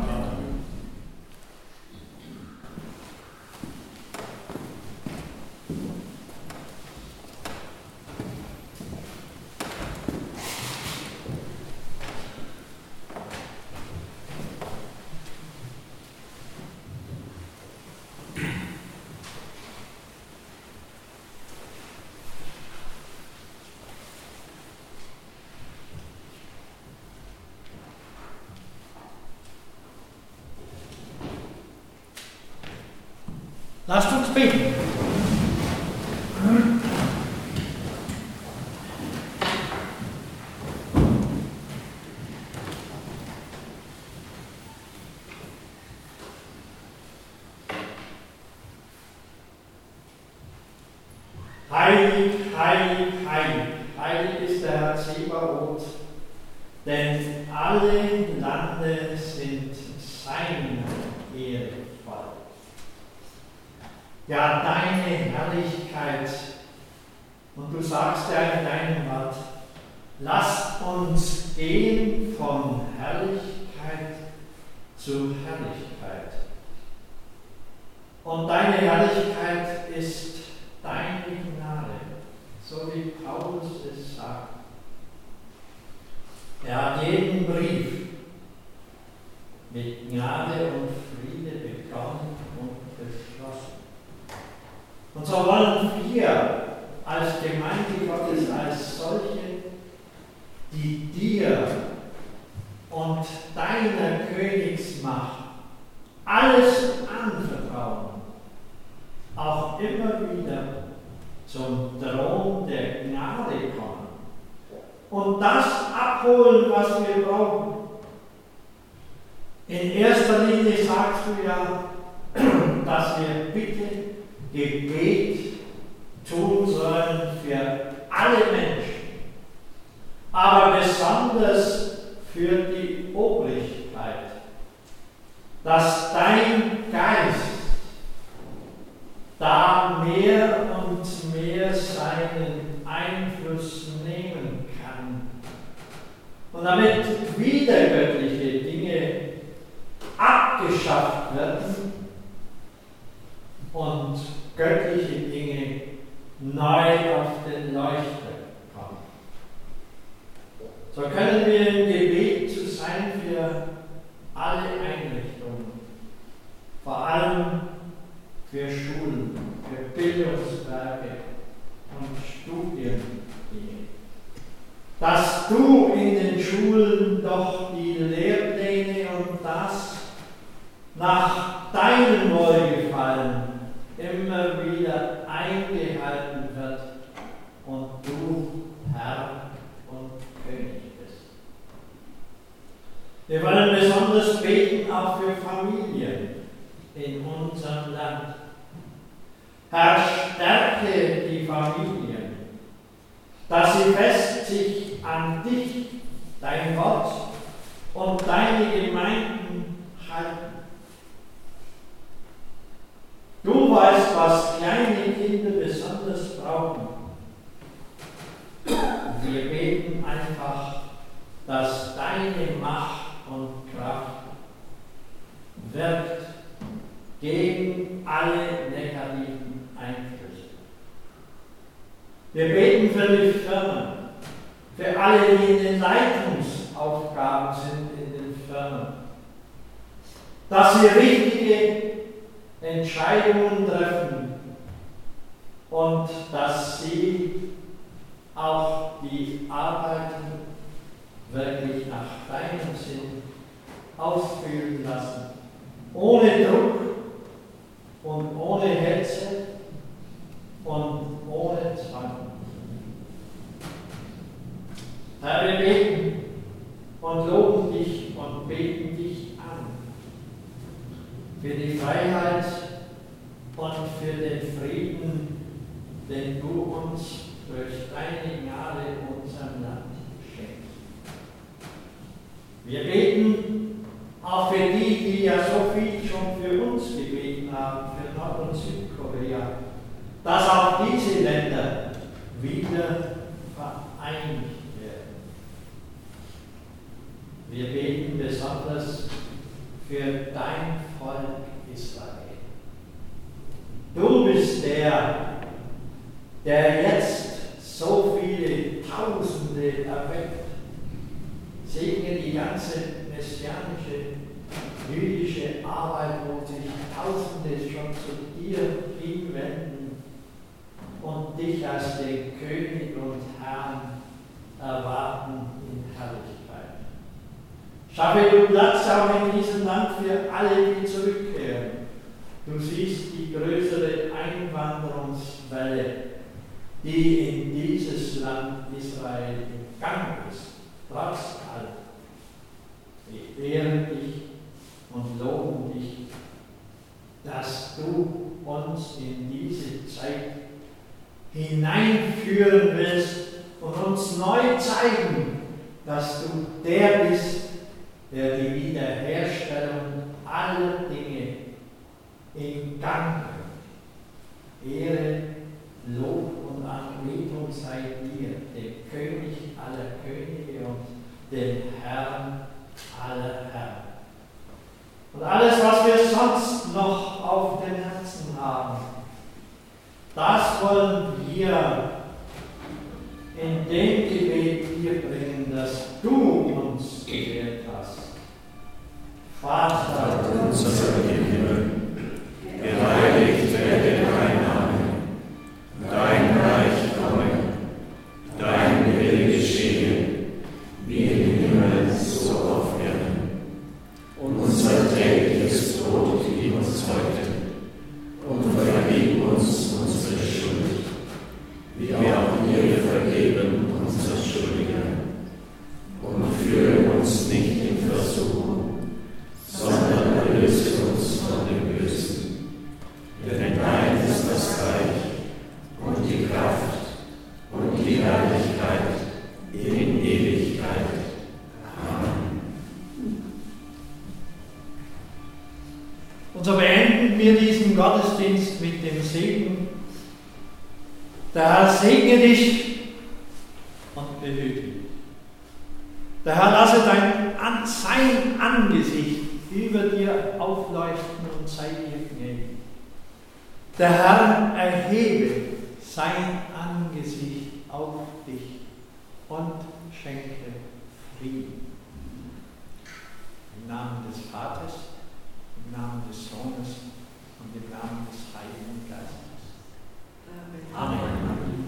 E: Lasst uns beten. Heilig, heilig, heilig, heilig ist der Herr Zebaoth, denn alle Lande sind seiner Ehre voll. Ja, deine Herrlichkeit, und du sagst ja in deinem Wort, lasst uns gehen von Herrlichkeit zu Herrlichkeit. Und deine Herrlichkeit ist deine Gnade, so wie Paulus es sagt. Er hat jeden Brief mit Gnade und Friede begonnen und geschlossen. Und so wollen wir als Gemeinde Gottes, als solche, die dir und deiner Königsmacht alles anvertrauen, auch immer wieder zum Thron der Gnade kommen und das abholen, was wir brauchen. In erster Linie sagst du ja, dass wir bitte Gebet tun sollen für alle Menschen, aber besonders für die Obrigkeit, dass dein Geist da mehr und mehr seinen Einfluss nehmen kann und damit wiedergöttliche Dinge abgeschafft werden und göttliche Dinge neu auf den Leuchter kommen. So können wir im Gebet zu sein für alle Einrichtungen, vor allem für Schulen, für Bildungswerke und Studiendinge. Dass du in den Schulen doch die Lehrpläne und das nach deinem Wohlgefallen immer wieder eingehalten wird und du Herr und König bist. Wir wollen besonders beten auch für Familien in unserem Land. Herr, stärke die Familien, dass sie fest sich an dich, dein Wort und deine Gemeinden halten. Du weißt, was kleine Kinder besonders brauchen. Wir beten einfach, dass deine Macht und Kraft wirkt gegen alle negativen Einflüsse. Wir beten für die Firmen, für alle, die in den Leitungsaufgaben sind in den Firmen, dass sie richtige Entscheidungen treffen und dass sie auch die Arbeiten wirklich nach deinem Sinn ausführen lassen, ohne Druck und ohne Hetze und ohne Zwang. Herr, wir beten und loben dich und beten dich an für die Freiheit und für den Frieden, den du uns durch deine Gnade unserem Land schenkst. Wir beten auch für die, die ja so viel schon für uns gebeten haben, für Nord- und Südkorea, dass auch diese Länder wieder vereinigt werden. Wir beten besonders für dein Volk Israel. Du bist der jetzt so viele Tausende erweckt. Segne die ganze messianische, jüdische Arbeit, wo sich Tausende schon zu dir hinwenden und dich als den König und Herrn erwarten in Herrlichkeit. Schaffe du Platz auch in diesem Land für alle, die zurückkehren. Du siehst die größere Einwanderungswelle, die in dieses Land Israel im Gang ist, trotz allem. Wir ehren dich und loben dich, dass du uns in diese Zeit hineinführen willst und uns neu zeigen, dass du der bist, der die Wiederherstellung aller Dinge in Gang bringt. Ehre, Lob und Anbetung sei dir, dem König aller Könige und dem Herrn aller Herren. Und alles, was wir sonst noch auf den Herzen haben, das wollen wir in dem Gebet dir bringen, das du uns gelehrt hast. Vater
D: unser im Himmel, geheiligt werde dein Name, dein Reich komme, dein Wille geschehe, wie im Himmel so auf Erden. Unser tägliches Brot gib uns heute und vergib uns unsere Schuld, wie auch wir vergeben unseren Schuldigern. Und führe uns nicht in Versuchung, sondern erlöse uns von dem Bösen. Denn dein ist das Reich und die Kraft und die Herrlichkeit in Ewigkeit. Amen.
E: Und so beenden wir diesen Gottesdienst mit dem Segen. Der Herr segne dich und behüte dich. Der Herr lasse sein Angesicht über dir aufleuchten und sei dir gnädig. Der Herr erhebe sein Angesicht auf dich und schenke Frieden. Im Namen des Vaters, im Namen des Sohnes und im Namen des Heiligen Geistes. Amen. Amen.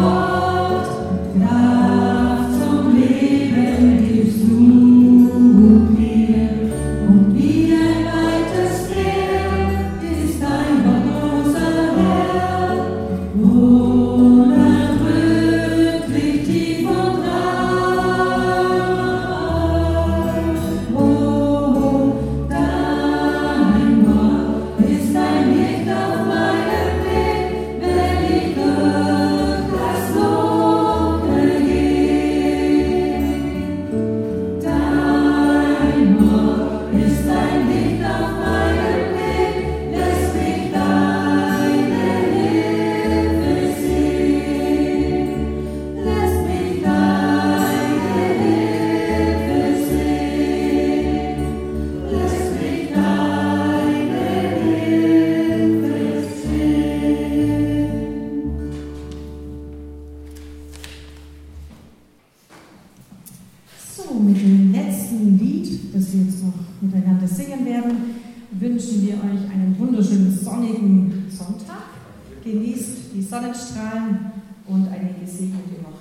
J: Genießt die Sonnenstrahlen und eine gesegnete Woche.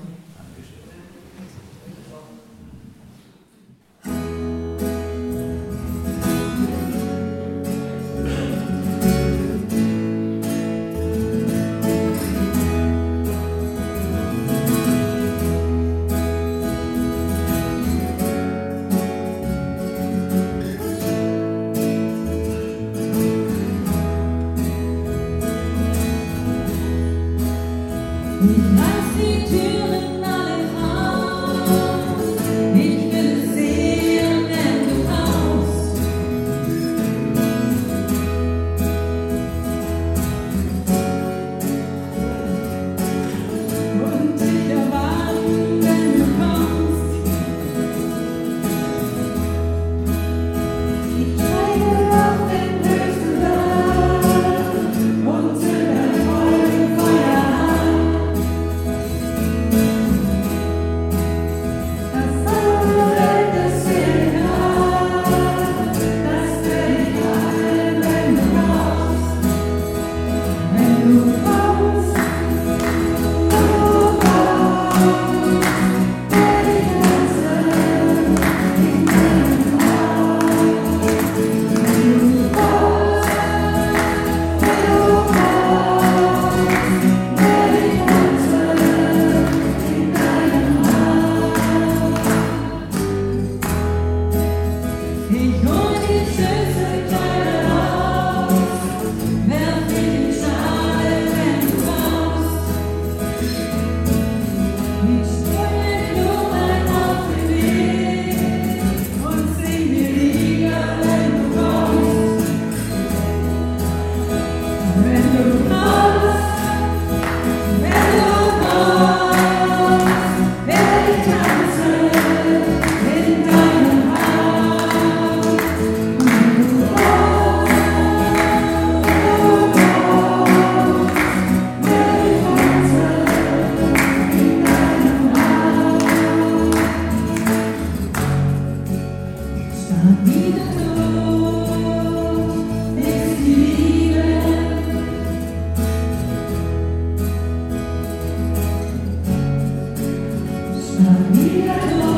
K: Statt wieder